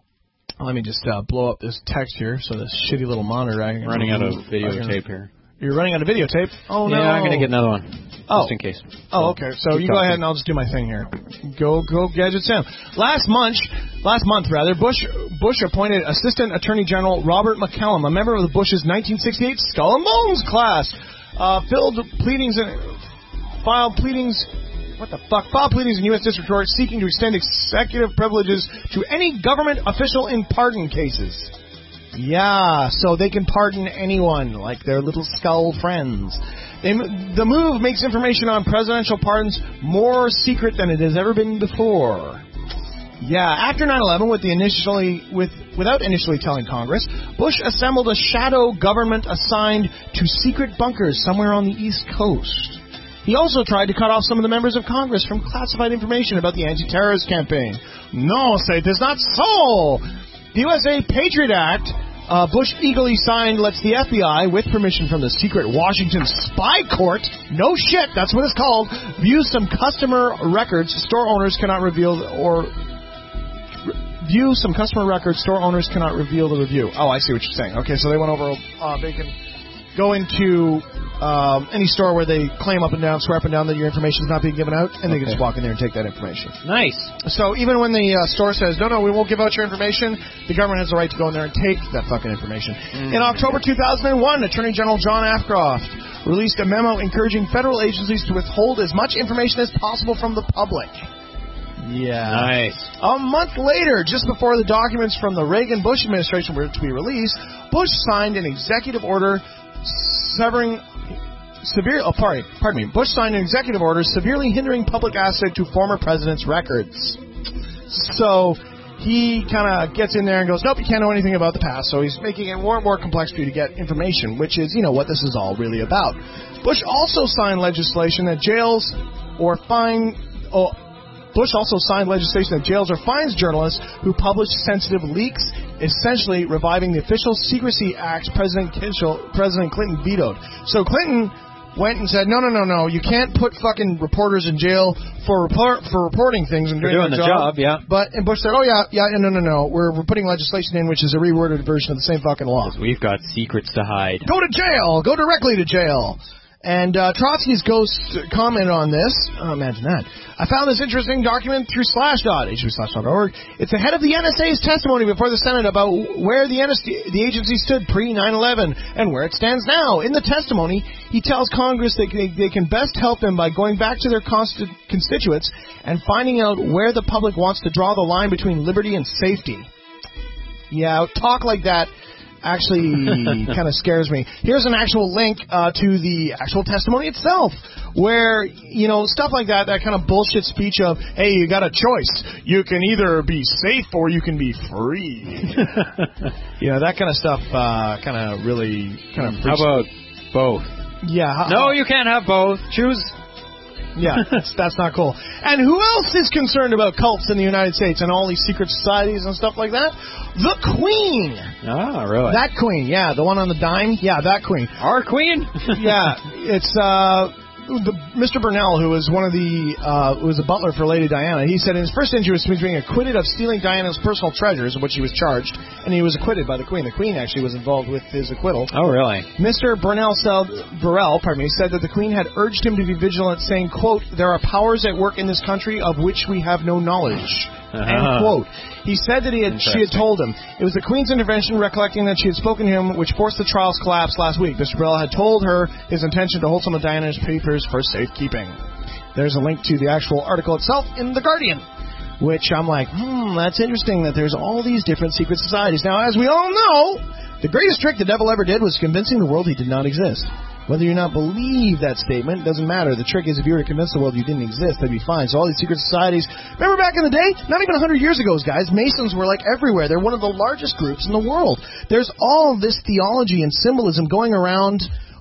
[SPEAKER 1] Let me just uh, blow up this text here, so this shitty little monitor... I can
[SPEAKER 2] Running out of videotape here.
[SPEAKER 1] You're running out of videotape? Oh, no.
[SPEAKER 2] Yeah, I'm going to get another one.
[SPEAKER 1] Oh.
[SPEAKER 2] Just in case.
[SPEAKER 1] Oh, okay. So
[SPEAKER 2] Keep
[SPEAKER 1] you go
[SPEAKER 2] talking.
[SPEAKER 1] ahead and I'll just do my thing here. Go, go, Gadget Sam. Last month, last month rather, Bush Bush appointed Assistant Attorney General Robert McCallum, a member of the Bush's nineteen sixty-eight Skull and Bones class, uh, filled pleadings and filed pleadings. What the fuck? Filed pleadings in U S District Court seeking to extend executive privileges to any government official in pardon cases. Yeah, so they can pardon anyone, like their little skull friends. They, the move makes information on presidential pardons more secret than it has ever been before. Yeah, after nine eleven, with the initially with without initially telling Congress, Bush assembled a shadow government assigned to secret bunkers somewhere on the East Coast. He also tried to cut off some of the members of Congress from classified information about the anti-terrorist campaign. No, say it is not so. The U S A Patriot Act, uh, Bush eagerly signed, lets the F B I, with permission from the secret Washington spy court, no shit, that's what it's called, view some customer records store owners cannot reveal or view some customer records. Store owners cannot reveal the review. Oh, I see what you're saying. Okay, so they went over. Uh, they can go into um, any store where they claim up and down, swear up and down that your information is not being given out, and they
[SPEAKER 2] Okay.
[SPEAKER 1] can just walk in there and take that information.
[SPEAKER 2] Nice.
[SPEAKER 1] So even when the uh, store says, no, no, we won't give out your information, the government has the right to go in there and take that fucking information.
[SPEAKER 2] Mm.
[SPEAKER 1] In October two thousand one, Attorney General John Ashcroft released a memo encouraging federal agencies to withhold as much information as possible from the public. Yeah.
[SPEAKER 2] Nice.
[SPEAKER 1] A month later, just before the documents from the Reagan-Bush administration were to be released, Bush signed an executive order severing severe. Oh, pardon, pardon me. Bush signed an executive order severely hindering public access to former presidents' records. So he kind of gets in there and goes, nope, you can't know anything about the past. So he's making it more and more complex for you to get information, which is, you know, what this is all really about. Bush also signed legislation that jails or fine. Oh, Bush also signed legislation that jails or fines journalists who publish sensitive leaks, essentially reviving the official Secrecy Act President Clinton, President Clinton vetoed. So Clinton went and said, no, no, no, no, you can't put fucking reporters in jail for report, for reporting things and
[SPEAKER 2] For
[SPEAKER 1] doing,
[SPEAKER 2] doing
[SPEAKER 1] their
[SPEAKER 2] the
[SPEAKER 1] job.
[SPEAKER 2] job, yeah.
[SPEAKER 1] But and Bush said, oh yeah, yeah, no, no, no, we're we're putting legislation in which is a reworded version of the same fucking law.
[SPEAKER 2] We've got secrets to hide.
[SPEAKER 1] Go to jail. Go directly to jail. And uh, Trotsky's ghost commented on this. Oh, imagine that. I found this interesting document through Slashdot, h v slash dot org. It's the head of the N S A's testimony before the Senate about where the, N S A, the agency stood pre nine eleven and where it stands now. In the testimony, he tells Congress they can, they can best help them by going back to their consti- constituents and finding out where the public wants to draw the line between liberty and safety. Yeah, talk like that actually kind of scares me. Here's an actual link uh, to the actual testimony itself, where, you know, stuff like that, that kind of bullshit speech of, hey, you got a choice. You can either be safe or you can be free. You know, that kind of stuff uh, kind of really kind of...
[SPEAKER 2] How about both?
[SPEAKER 1] Yeah. How,
[SPEAKER 2] no, you can't have both. Choose...
[SPEAKER 1] Yeah, that's, that's not cool. And who else is concerned about cults in the United States and all these secret societies and stuff like that? The Queen.
[SPEAKER 2] Oh, really?
[SPEAKER 1] That Queen, yeah. The one on the dime? Yeah, that Queen.
[SPEAKER 2] Our Queen?
[SPEAKER 1] Yeah. It's uh, the, Mister Burnell, who was one of the, uh, who was a butler for Lady Diana. He said in his first interview he was being acquitted of stealing Diana's personal treasures, of which he was charged, and he was acquitted by the Queen. The Queen actually was involved with his acquittal.
[SPEAKER 2] Oh, really?
[SPEAKER 1] Mister Burnell said, Burrell, pardon me, said that the Queen had urged him to be vigilant, saying, quote, there are powers at work in this country of which we have no knowledge. Uh-huh. End quote. He said that he had, she had told him. It was the Queen's intervention, recollecting that she had spoken to him, which forced the trial's collapse last week. Mister Burrell had told her his intention to hold some of Diana's papers for safekeeping. There's a link to the actual article itself in The Guardian, which I'm like, hmm, that's interesting that there's all these different secret societies. Now, as we all know, the greatest trick the devil ever did was convincing the world he did not exist. Whether you not believe that statement doesn't matter. The trick is if you were to convince the world you didn't exist, that'd be fine. So all these secret societies, remember back in the day, not even one hundred years ago, guys, Masons were like everywhere. They're one of the largest groups in the world. There's all this theology and symbolism going around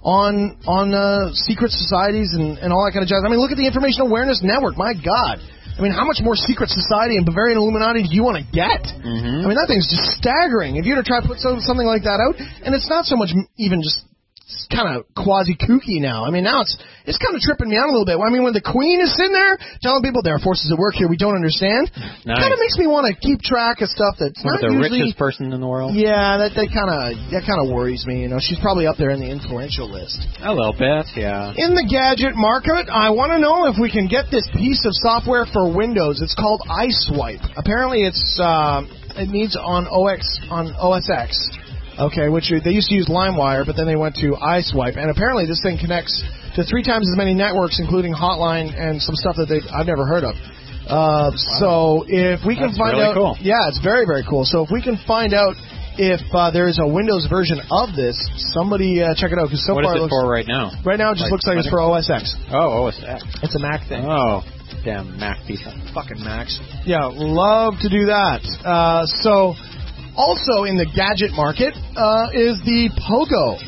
[SPEAKER 1] on on uh, secret societies and, and all that kind of jazz. I mean, look at the Information Awareness Network. My God. I mean, how much more secret society and Bavarian Illuminati do you want to get?
[SPEAKER 2] Mm-hmm.
[SPEAKER 1] I mean, that thing's just staggering. If you were to try to put some, something like that out, and it's not so much even just kind of quasi-kooky now. I mean, now it's it's kind of tripping me out a little bit. I mean, when the Queen is sitting there telling people there are forces at work here we don't understand,
[SPEAKER 2] nice.
[SPEAKER 1] It kind of makes me want to keep track of stuff that's
[SPEAKER 2] One
[SPEAKER 1] not
[SPEAKER 2] of the
[SPEAKER 1] usually...
[SPEAKER 2] richest person in the world?
[SPEAKER 1] Yeah, that that kind of that kind of worries me. You know, she's probably up there in the influential list.
[SPEAKER 2] A little bit, yeah.
[SPEAKER 1] In the gadget market, I want to know if we can get this piece of software for Windows. It's called iSwipe. Apparently, it's uh, it needs on O X on O S X. Okay, which they used to use LimeWire, but then they went to iSwipe, and apparently this thing connects to three times as many networks, including Hotline and some stuff that they I've never heard of. Uh, wow. So if we can
[SPEAKER 2] That's
[SPEAKER 1] find
[SPEAKER 2] really
[SPEAKER 1] out,
[SPEAKER 2] cool.
[SPEAKER 1] yeah, it's very very cool. So if we can find out if uh, there is a Windows version of this, somebody uh, check it out. Because so
[SPEAKER 2] what
[SPEAKER 1] far
[SPEAKER 2] is it,
[SPEAKER 1] it looks,
[SPEAKER 2] for right now?
[SPEAKER 1] Right now, it just
[SPEAKER 2] like
[SPEAKER 1] looks like it's for O S X.
[SPEAKER 2] Oh, O S X.
[SPEAKER 1] It's a Mac thing.
[SPEAKER 2] Oh, damn Mac people.
[SPEAKER 1] Fucking Macs. Yeah, love to do that. Uh, so. Also in the gadget market uh, is the Pogo.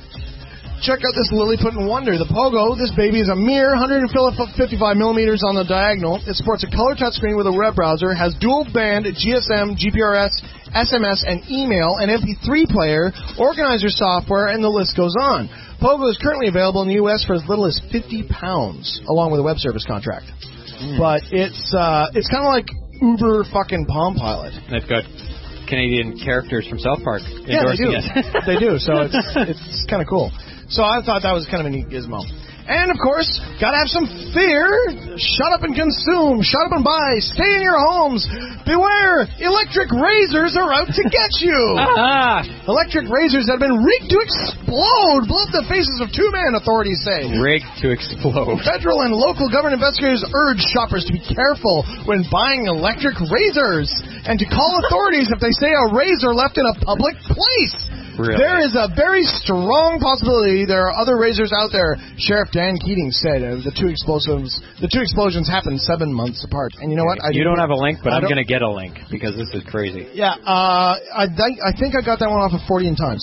[SPEAKER 1] Check out this Lilliput Wonder. The Pogo, this baby is a mere one hundred fifty-five millimeters on the diagonal. It sports a color touchscreen with a web browser, has dual-band G S M, G P R S, S M S, and email, an M P three player, organizer software, and the list goes on. Pogo is currently available in the U S for as little as fifty pounds, along with a web service contract. Mm. But it's uh, it's kind of like uber fucking Palm Pilot.
[SPEAKER 2] They've got Canadian characters from South Park
[SPEAKER 1] Yeah, they do.
[SPEAKER 2] endorsing it.
[SPEAKER 1] They do, so it's it's kind of cool. So I thought that was kind of a neat gizmo. And, of course, gotta have some fear. Shut up and consume. Shut up and buy. Stay in your homes. Beware. Electric razors are out to get you. Electric razors have been rigged to explode. Blow up the faces of two men, authorities say.
[SPEAKER 2] Rigged to explode.
[SPEAKER 1] Federal and local government investigators urge shoppers to be careful when buying electric razors and to call authorities if they say a razor left in a public place.
[SPEAKER 2] Really?
[SPEAKER 1] There is a very strong possibility there are other razors out there. Sheriff Dan Keating said uh, the two explosives, the two explosions happened seven months apart. And you know what? I
[SPEAKER 2] you don't have a link, but
[SPEAKER 1] I
[SPEAKER 2] I'm
[SPEAKER 1] don't-
[SPEAKER 2] going to get a link because this is crazy.
[SPEAKER 1] Yeah, uh, I, th- I think I got that one off of forty Times.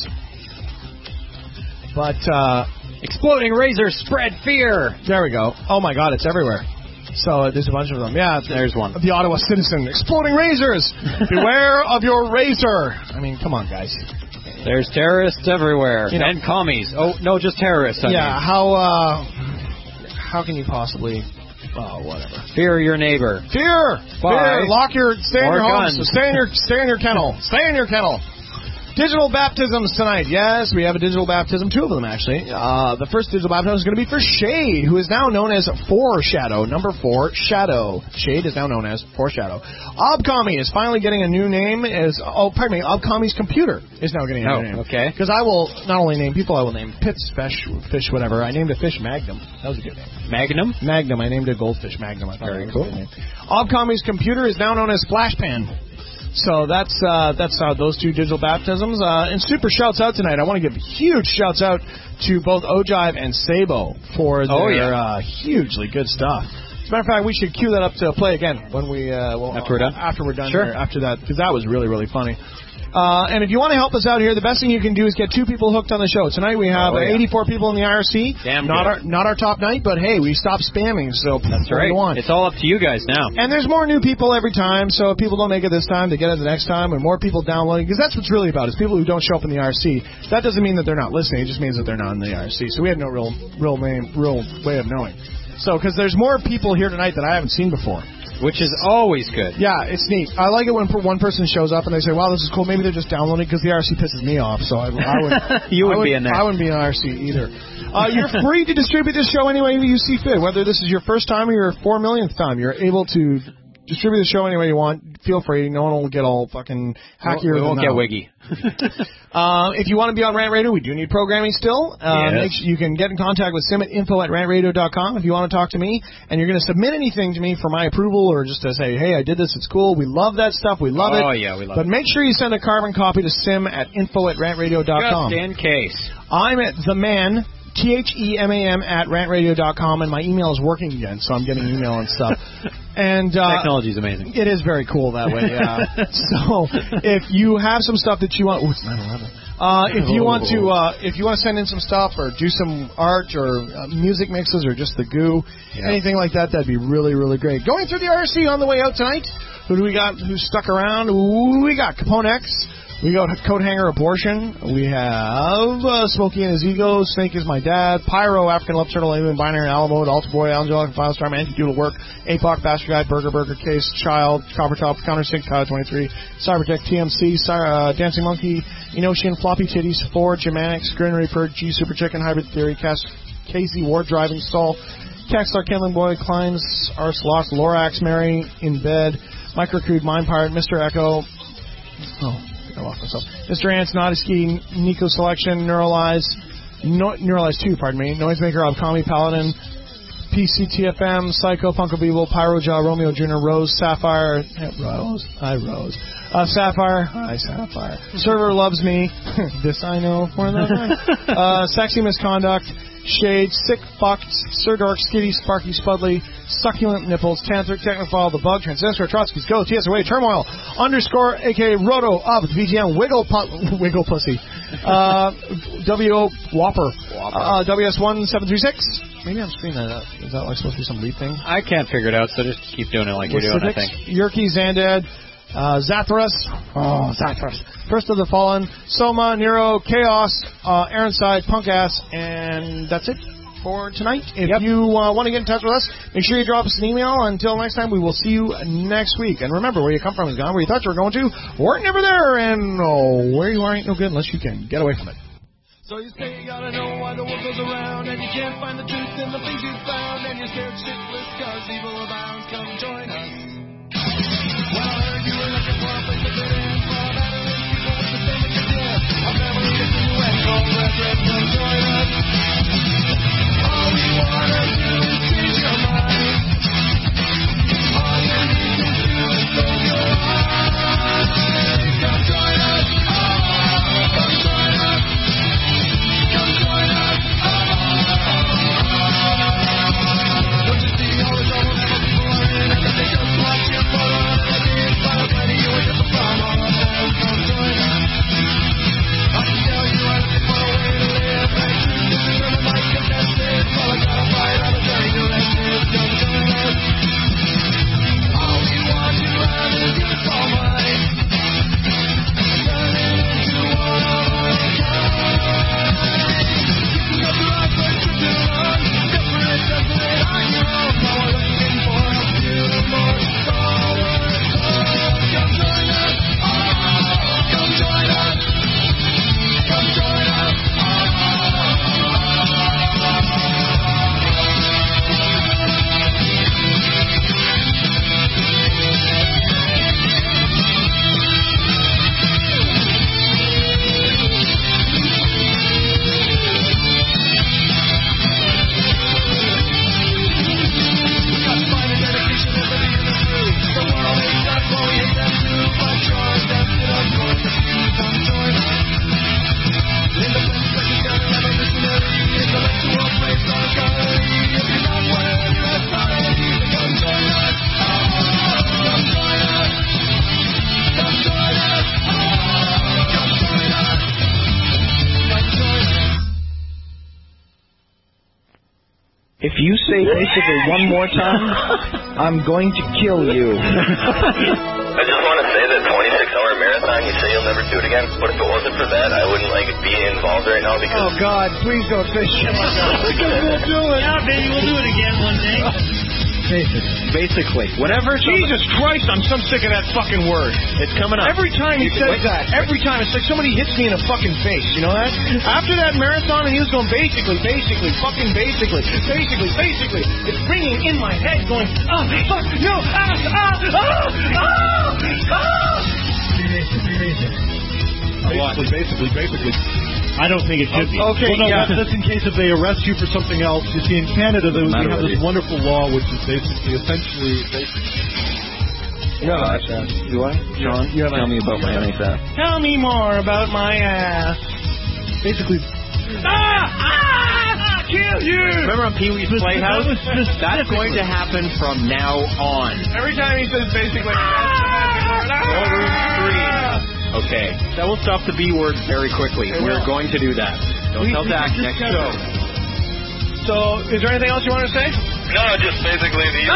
[SPEAKER 1] But uh,
[SPEAKER 2] exploding razors spread fear.
[SPEAKER 1] There we go. Oh my God, it's everywhere. So uh, there's a bunch of them. Yeah,
[SPEAKER 2] there's one.
[SPEAKER 1] The Ottawa Citizen, exploding razors. Beware of your razor. I mean, come on, guys.
[SPEAKER 2] There's terrorists everywhere.
[SPEAKER 1] You know-
[SPEAKER 2] and commies. Oh, no, just terrorists. I
[SPEAKER 1] Yeah,
[SPEAKER 2] mean.
[SPEAKER 1] how uh, how can you possibly? Oh, whatever.
[SPEAKER 2] Fear your neighbor.
[SPEAKER 1] Fear,
[SPEAKER 2] Bye.
[SPEAKER 1] fear. Lock your, stay in
[SPEAKER 2] More
[SPEAKER 1] your homes.
[SPEAKER 2] guns.
[SPEAKER 1] Stay in your, stay in your kennel. Stay in your kennel. Digital baptisms tonight. Yes, we have a digital baptism, two of them actually. Uh, the first digital baptism is going to be for Shade, who is now known as Foreshadow. Number four, Shadow. Shade is now known as Foreshadow. Obcommie is finally getting a new name. As oh, pardon me, Obcommie's computer is now getting a
[SPEAKER 2] Oh,
[SPEAKER 1] new name.
[SPEAKER 2] okay.
[SPEAKER 1] Because I will not only name people, I will name pits, fish, fish, whatever. I named a fish Magnum. That was a good name.
[SPEAKER 2] Magnum?
[SPEAKER 1] Magnum. I named a goldfish Magnum. I thought
[SPEAKER 2] Very
[SPEAKER 1] that was
[SPEAKER 2] cool.
[SPEAKER 1] a good name. Obcommie's computer is now known as Flashpan. So that's uh, that's uh, those two digital baptisms. Uh, and super shouts out tonight. I want to give huge shouts out to both Ojive and Sabo for their
[SPEAKER 2] Oh, yeah.
[SPEAKER 1] uh, hugely good stuff. As a matter of fact, we should cue that up to play again when we uh, well,
[SPEAKER 2] After we're done?
[SPEAKER 1] After we're done
[SPEAKER 2] Sure.
[SPEAKER 1] here, after that, because that was really really funny. Uh, and if you want to help us out here, the best thing you can do is get two people hooked on the show. Tonight we have
[SPEAKER 2] Oh, yeah.
[SPEAKER 1] eighty-four people in the I R C.
[SPEAKER 2] Damn
[SPEAKER 1] not
[SPEAKER 2] good.
[SPEAKER 1] our not our top night, but hey, we stopped spamming, so
[SPEAKER 2] That's
[SPEAKER 1] what do
[SPEAKER 2] right.
[SPEAKER 1] you want?
[SPEAKER 2] It's all up to you guys now.
[SPEAKER 1] And there's more new people every time, so if people don't make it this time, they get it the next time, and more people downloading, because that's what's really about, is people who don't show up in the I R C. That doesn't mean that they're not listening, it just means that they're not in the I R C. So we have no real real name, real way of knowing. So, because there's more people here tonight that I haven't seen before.
[SPEAKER 2] Which is always good.
[SPEAKER 1] Yeah, it's neat. I like it when one person shows up and they say, wow, this is cool. Maybe they're just downloading because the I R C pisses me off, so I, I would
[SPEAKER 2] You
[SPEAKER 1] I
[SPEAKER 2] wouldn't
[SPEAKER 1] would,
[SPEAKER 2] be in there.
[SPEAKER 1] I wouldn't be in the I R C either. Uh, you're free to distribute this show any way you see fit. Whether this is your first time or your four millionth time, you're able to distribute the show any way you want. Feel free. No one will get all fucking hackier
[SPEAKER 2] We
[SPEAKER 1] than
[SPEAKER 2] won't
[SPEAKER 1] that.
[SPEAKER 2] get wiggy.
[SPEAKER 1] Uh, if you want to be on Rant Radio, we do need programming still. Uh,
[SPEAKER 2] Yes.
[SPEAKER 1] make sure you can get in contact with Sim at info at rant radio dot com if you want to talk to me. And you're going to submit anything to me for my approval or just to say, hey, I did this, it's cool. We love that stuff. We love it.
[SPEAKER 2] Oh, yeah, we love
[SPEAKER 1] But
[SPEAKER 2] it.
[SPEAKER 1] make sure you send a carbon copy to Sim at info at rant radio dot com.
[SPEAKER 2] Just in case.
[SPEAKER 1] I'm at the man, T H E M A M, at rant radio dot com, and my email is working again, so I'm getting email and stuff. And uh,
[SPEAKER 2] Technology is amazing.
[SPEAKER 1] it is very cool that way, yeah. So if you have some stuff that you want, ooh, it's nine eleven. Uh, if you want to, uh, if you want to send in some stuff or do some art or uh, music mixes or just the goo,
[SPEAKER 2] Yeah.
[SPEAKER 1] anything like that, that'd be really, really great. Going through the I R C on the way out tonight. Who do we got? Who's stuck around? Ooh, we got Capone X. We got Coat Hanger Abortion. We have uh, Smokey and His Ego. Snake is My Dad. Pyro, African Love Turtle, Alien, Binary, Alamo, Alta Boy, Angelic, Firestar, Anti-Doodle Work, A P O C, Bastard Guy, Burger Burger Case, Child, Copper Top, Counter Six, Kyle twenty-three, Cybertech, T M C, Cy- uh, Dancing Monkey, Enosian, Floppy Titties, Ford, Germanics, Grin Reaper, G Super Chicken, Hybrid Theory, Cas- Casey, Ward Driving, Stall, Cackstar, Kindling Boy, Kleins, Ars Lost, Lorax, Mary, In Bed, Microcrude, Mind Pirate, Mister Echo, oh, I lost myself. Mister Ants, Naughty Nico Selection, Neuralize, no, Neuralize two, pardon me, Noisemaker, Obcommie, Paladin, P C T F M, Psycho, Funko Beeble, Pyrojaw, Romeo Junior, Rose, Sapphire, eh, Rose, hi Rose, uh, Sapphire, hi Sapphire, Server Loves Me, this I know for the night, uh, Sexy Misconduct, Shade, Sick Fucked, Sir Dork, Skitty, Sparky, Spudley, Succulent Nipples, Tantric, Technophile, The Bug, Transistor, Trotsky's Go, T S Away, Turmoil, Underscore, aka Roto, Up, V G M, Wiggle, pu- Wiggle Pussy, uh, W O Whopper, uh, W S one seven three six. Maybe I'm screwing that up. Is that like supposed to be some lead thing?
[SPEAKER 2] I can't figure it out, so just keep doing it like you're doing, I think.
[SPEAKER 1] Yerky, Zandad, uh, Zathras, oh, Zathras, First of the Fallen, Soma, Nero, Chaos, uh, Aaronside, Punk Ass, and that's it. for tonight. If yep. you uh, want to get in touch with us, make sure you drop us an email. Until next time, we will see you next week. And remember, where you come from is gone. Where you thought you were going to, weren't never there. And oh, where you are ain't no good unless you can. Get away from it.
[SPEAKER 4] So you say you gotta know why the world goes around, and you can't find the truth in the things you found, and you're scared shitless cause evil abounds. Come join us. Well, I heard you were looking for a place to fit in, for a matter of people with the same as you did. A family to do and cold records. Come join us. All we wanna do is change your mind. All you need to do is close your eyes. Come join us. Oh, come join us. Come join us. Oh, don't you see all the trouble that people are in? And they just watch your photo and I did find a plenty you ain't just a problem. Come join us. I can tell you I'm looking for a way to live. And it's true to determine my contested. All I gotta fight on a journey to rest is come join us. All we want to have is your soul mind. Turn it into one of a kind. Up your life, but you do run. Separate, separate on your own. Now we're looking for a few more forward. Come join us. Oh, come join us. Come join us.
[SPEAKER 15] If you say basically one more time, I'm going to kill you.
[SPEAKER 8] I just want to say that twenty-six hour marathon, you say you'll never do it again. What if it wasn't for that? I wouldn't like be involved right now because...
[SPEAKER 15] Oh, God, please don't say shit like that. Because we'll do it.
[SPEAKER 9] Yeah, baby, we'll do it again one day.
[SPEAKER 15] Basically.
[SPEAKER 12] Basically. Whatever.
[SPEAKER 1] Jesus Christ, I'm so sick of that fucking word.
[SPEAKER 12] It's coming up.
[SPEAKER 1] Every time he says that, every time, it's like somebody hits me in the fucking face, you know that? After that marathon, and he was going basically, basically, fucking basically, basically, basically, it's ringing in my head going, ah, fuck, no, ah, ah, ah, ah, ah.
[SPEAKER 10] Basically, basically, basically. I don't think it should be.
[SPEAKER 1] Okay,
[SPEAKER 10] well, no,
[SPEAKER 1] yeah.
[SPEAKER 10] that's, that's in case if they arrest you for something else. You see, in Canada, there, we have this wonderful law which is basically, essentially, basically...
[SPEAKER 15] You have an Do I? John, you have
[SPEAKER 12] Tell me about my N H S.
[SPEAKER 1] Tell me more about my ass.
[SPEAKER 10] Basically...
[SPEAKER 1] Ah! Ah! Kill you!
[SPEAKER 12] Remember on Pee-wee's Playhouse? That's going to happen from now on.
[SPEAKER 1] Every time he says basically...
[SPEAKER 12] Ballroom three. Okay, that will stop the B word very quickly.
[SPEAKER 1] It
[SPEAKER 12] We're
[SPEAKER 1] will.
[SPEAKER 12] going to do that. Don't
[SPEAKER 1] We-
[SPEAKER 12] tell
[SPEAKER 1] we
[SPEAKER 12] Dak
[SPEAKER 1] just
[SPEAKER 12] next
[SPEAKER 1] gotta-
[SPEAKER 12] show.
[SPEAKER 1] So, is there anything else you want to say?
[SPEAKER 8] No, just basically the...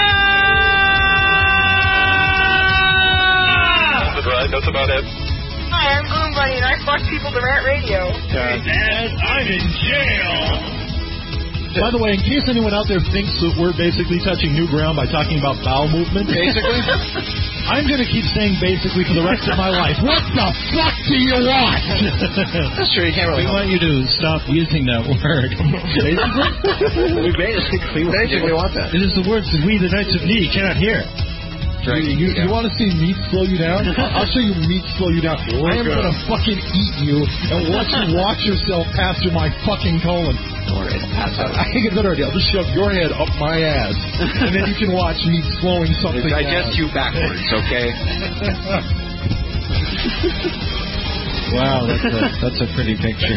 [SPEAKER 1] Ah!
[SPEAKER 8] That's right, that's about it.
[SPEAKER 13] Hi, I'm Gloom Bunny, and I fuck people to Rant Radio.
[SPEAKER 9] Hey, Dad, I'm in jail.
[SPEAKER 10] By the way, in case anyone out there thinks that we're basically touching new ground by talking about bowel movement,
[SPEAKER 1] Basically?
[SPEAKER 10] I'm going to keep saying basically for the rest of my life. What the fuck do you want?
[SPEAKER 1] That's true, you can't really
[SPEAKER 11] We want you to stop using that word.
[SPEAKER 10] Basically?
[SPEAKER 12] We basically,
[SPEAKER 1] basically want that.
[SPEAKER 11] It is the words that we, the Knights of Knee, cannot hear.
[SPEAKER 10] You, you, you want to see meat slow you down? I'll show you meat slow you down. I am going to fucking eat you and watch you watch yourself pass through my fucking colon. I think it's a better idea. I'll just shove your head up my ass, and then you can watch me slowing something down.
[SPEAKER 12] digest you backwards, okay?
[SPEAKER 11] Wow, that's a, that's a pretty picture.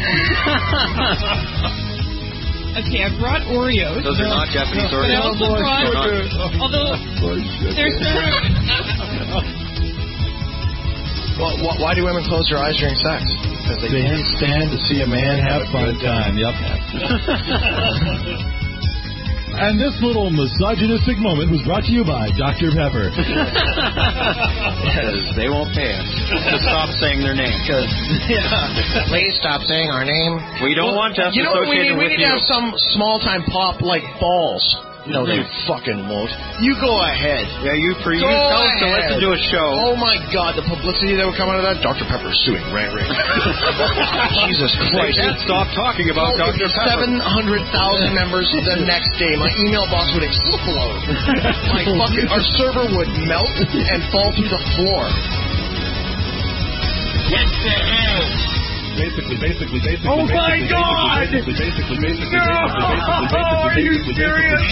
[SPEAKER 14] Okay, I brought Oreos.
[SPEAKER 12] Those are not Japanese
[SPEAKER 14] But I
[SPEAKER 12] Oreos.
[SPEAKER 14] also brought, although there's no...
[SPEAKER 1] Well, wh- why do women close their eyes during sex? Because they,
[SPEAKER 11] They
[SPEAKER 1] can't
[SPEAKER 11] stand to see a man have fun time. Yep.
[SPEAKER 1] I
[SPEAKER 10] And this little misogynistic moment was brought to you by Doctor Pepper.
[SPEAKER 12] Because they won't pay us to stop saying their name.
[SPEAKER 4] Because, yeah. Please stop saying our name.
[SPEAKER 12] We don't want us
[SPEAKER 4] You know what we need?
[SPEAKER 12] associated
[SPEAKER 4] We
[SPEAKER 12] with
[SPEAKER 4] need to
[SPEAKER 12] you.
[SPEAKER 4] have some small-time pop like balls. No, they fucking won't. You go ahead.
[SPEAKER 12] Yeah, you for you
[SPEAKER 4] Go
[SPEAKER 12] tell us to
[SPEAKER 4] ahead.
[SPEAKER 12] listen to a show.
[SPEAKER 4] Oh my God, the publicity that would come out of that. Doctor Pepper suing Rant Radio. Jesus Christ.
[SPEAKER 12] They can't stop talking about
[SPEAKER 4] Oh,
[SPEAKER 12] Doctor Pepper.
[SPEAKER 4] seven hundred thousand members the next day. My email box would explode. My fucking, our server would melt and fall through the floor.
[SPEAKER 9] What the hell?
[SPEAKER 3] Basically, basically, basically.
[SPEAKER 9] Oh my
[SPEAKER 3] basically,
[SPEAKER 9] God!
[SPEAKER 3] Basically, basically, basically,
[SPEAKER 9] No!
[SPEAKER 3] basically, basically,
[SPEAKER 9] Are you
[SPEAKER 3] basically,
[SPEAKER 9] serious?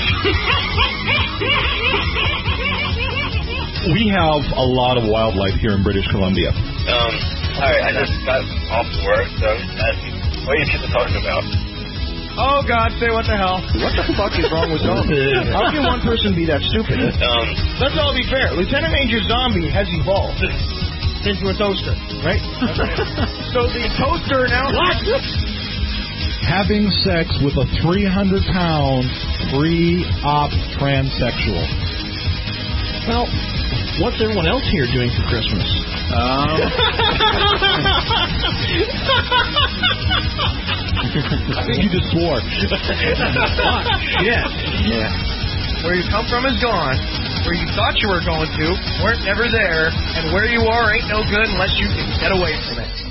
[SPEAKER 10] We have a lot of wildlife here in British Columbia.
[SPEAKER 8] Um, sorry, I just got off work, so I'm just asking, what are you people talking about?
[SPEAKER 4] Oh God, say what the hell? What the fuck is wrong with zombies? How can one person be that stupid?
[SPEAKER 8] Um,
[SPEAKER 4] Let's all be fair. Lieutenant Major Zombie has evolved into a toaster, right? So the toaster now. What?
[SPEAKER 10] Having sex with a three hundred pound pre-op transsexual.
[SPEAKER 4] Well, what's everyone else here doing for Christmas?
[SPEAKER 12] Um,
[SPEAKER 10] I think you just swore.
[SPEAKER 4] Yeah. Yeah. Where you come from is gone. Where you thought you were going to weren't never there, and where you are ain't no good unless you can get away from it.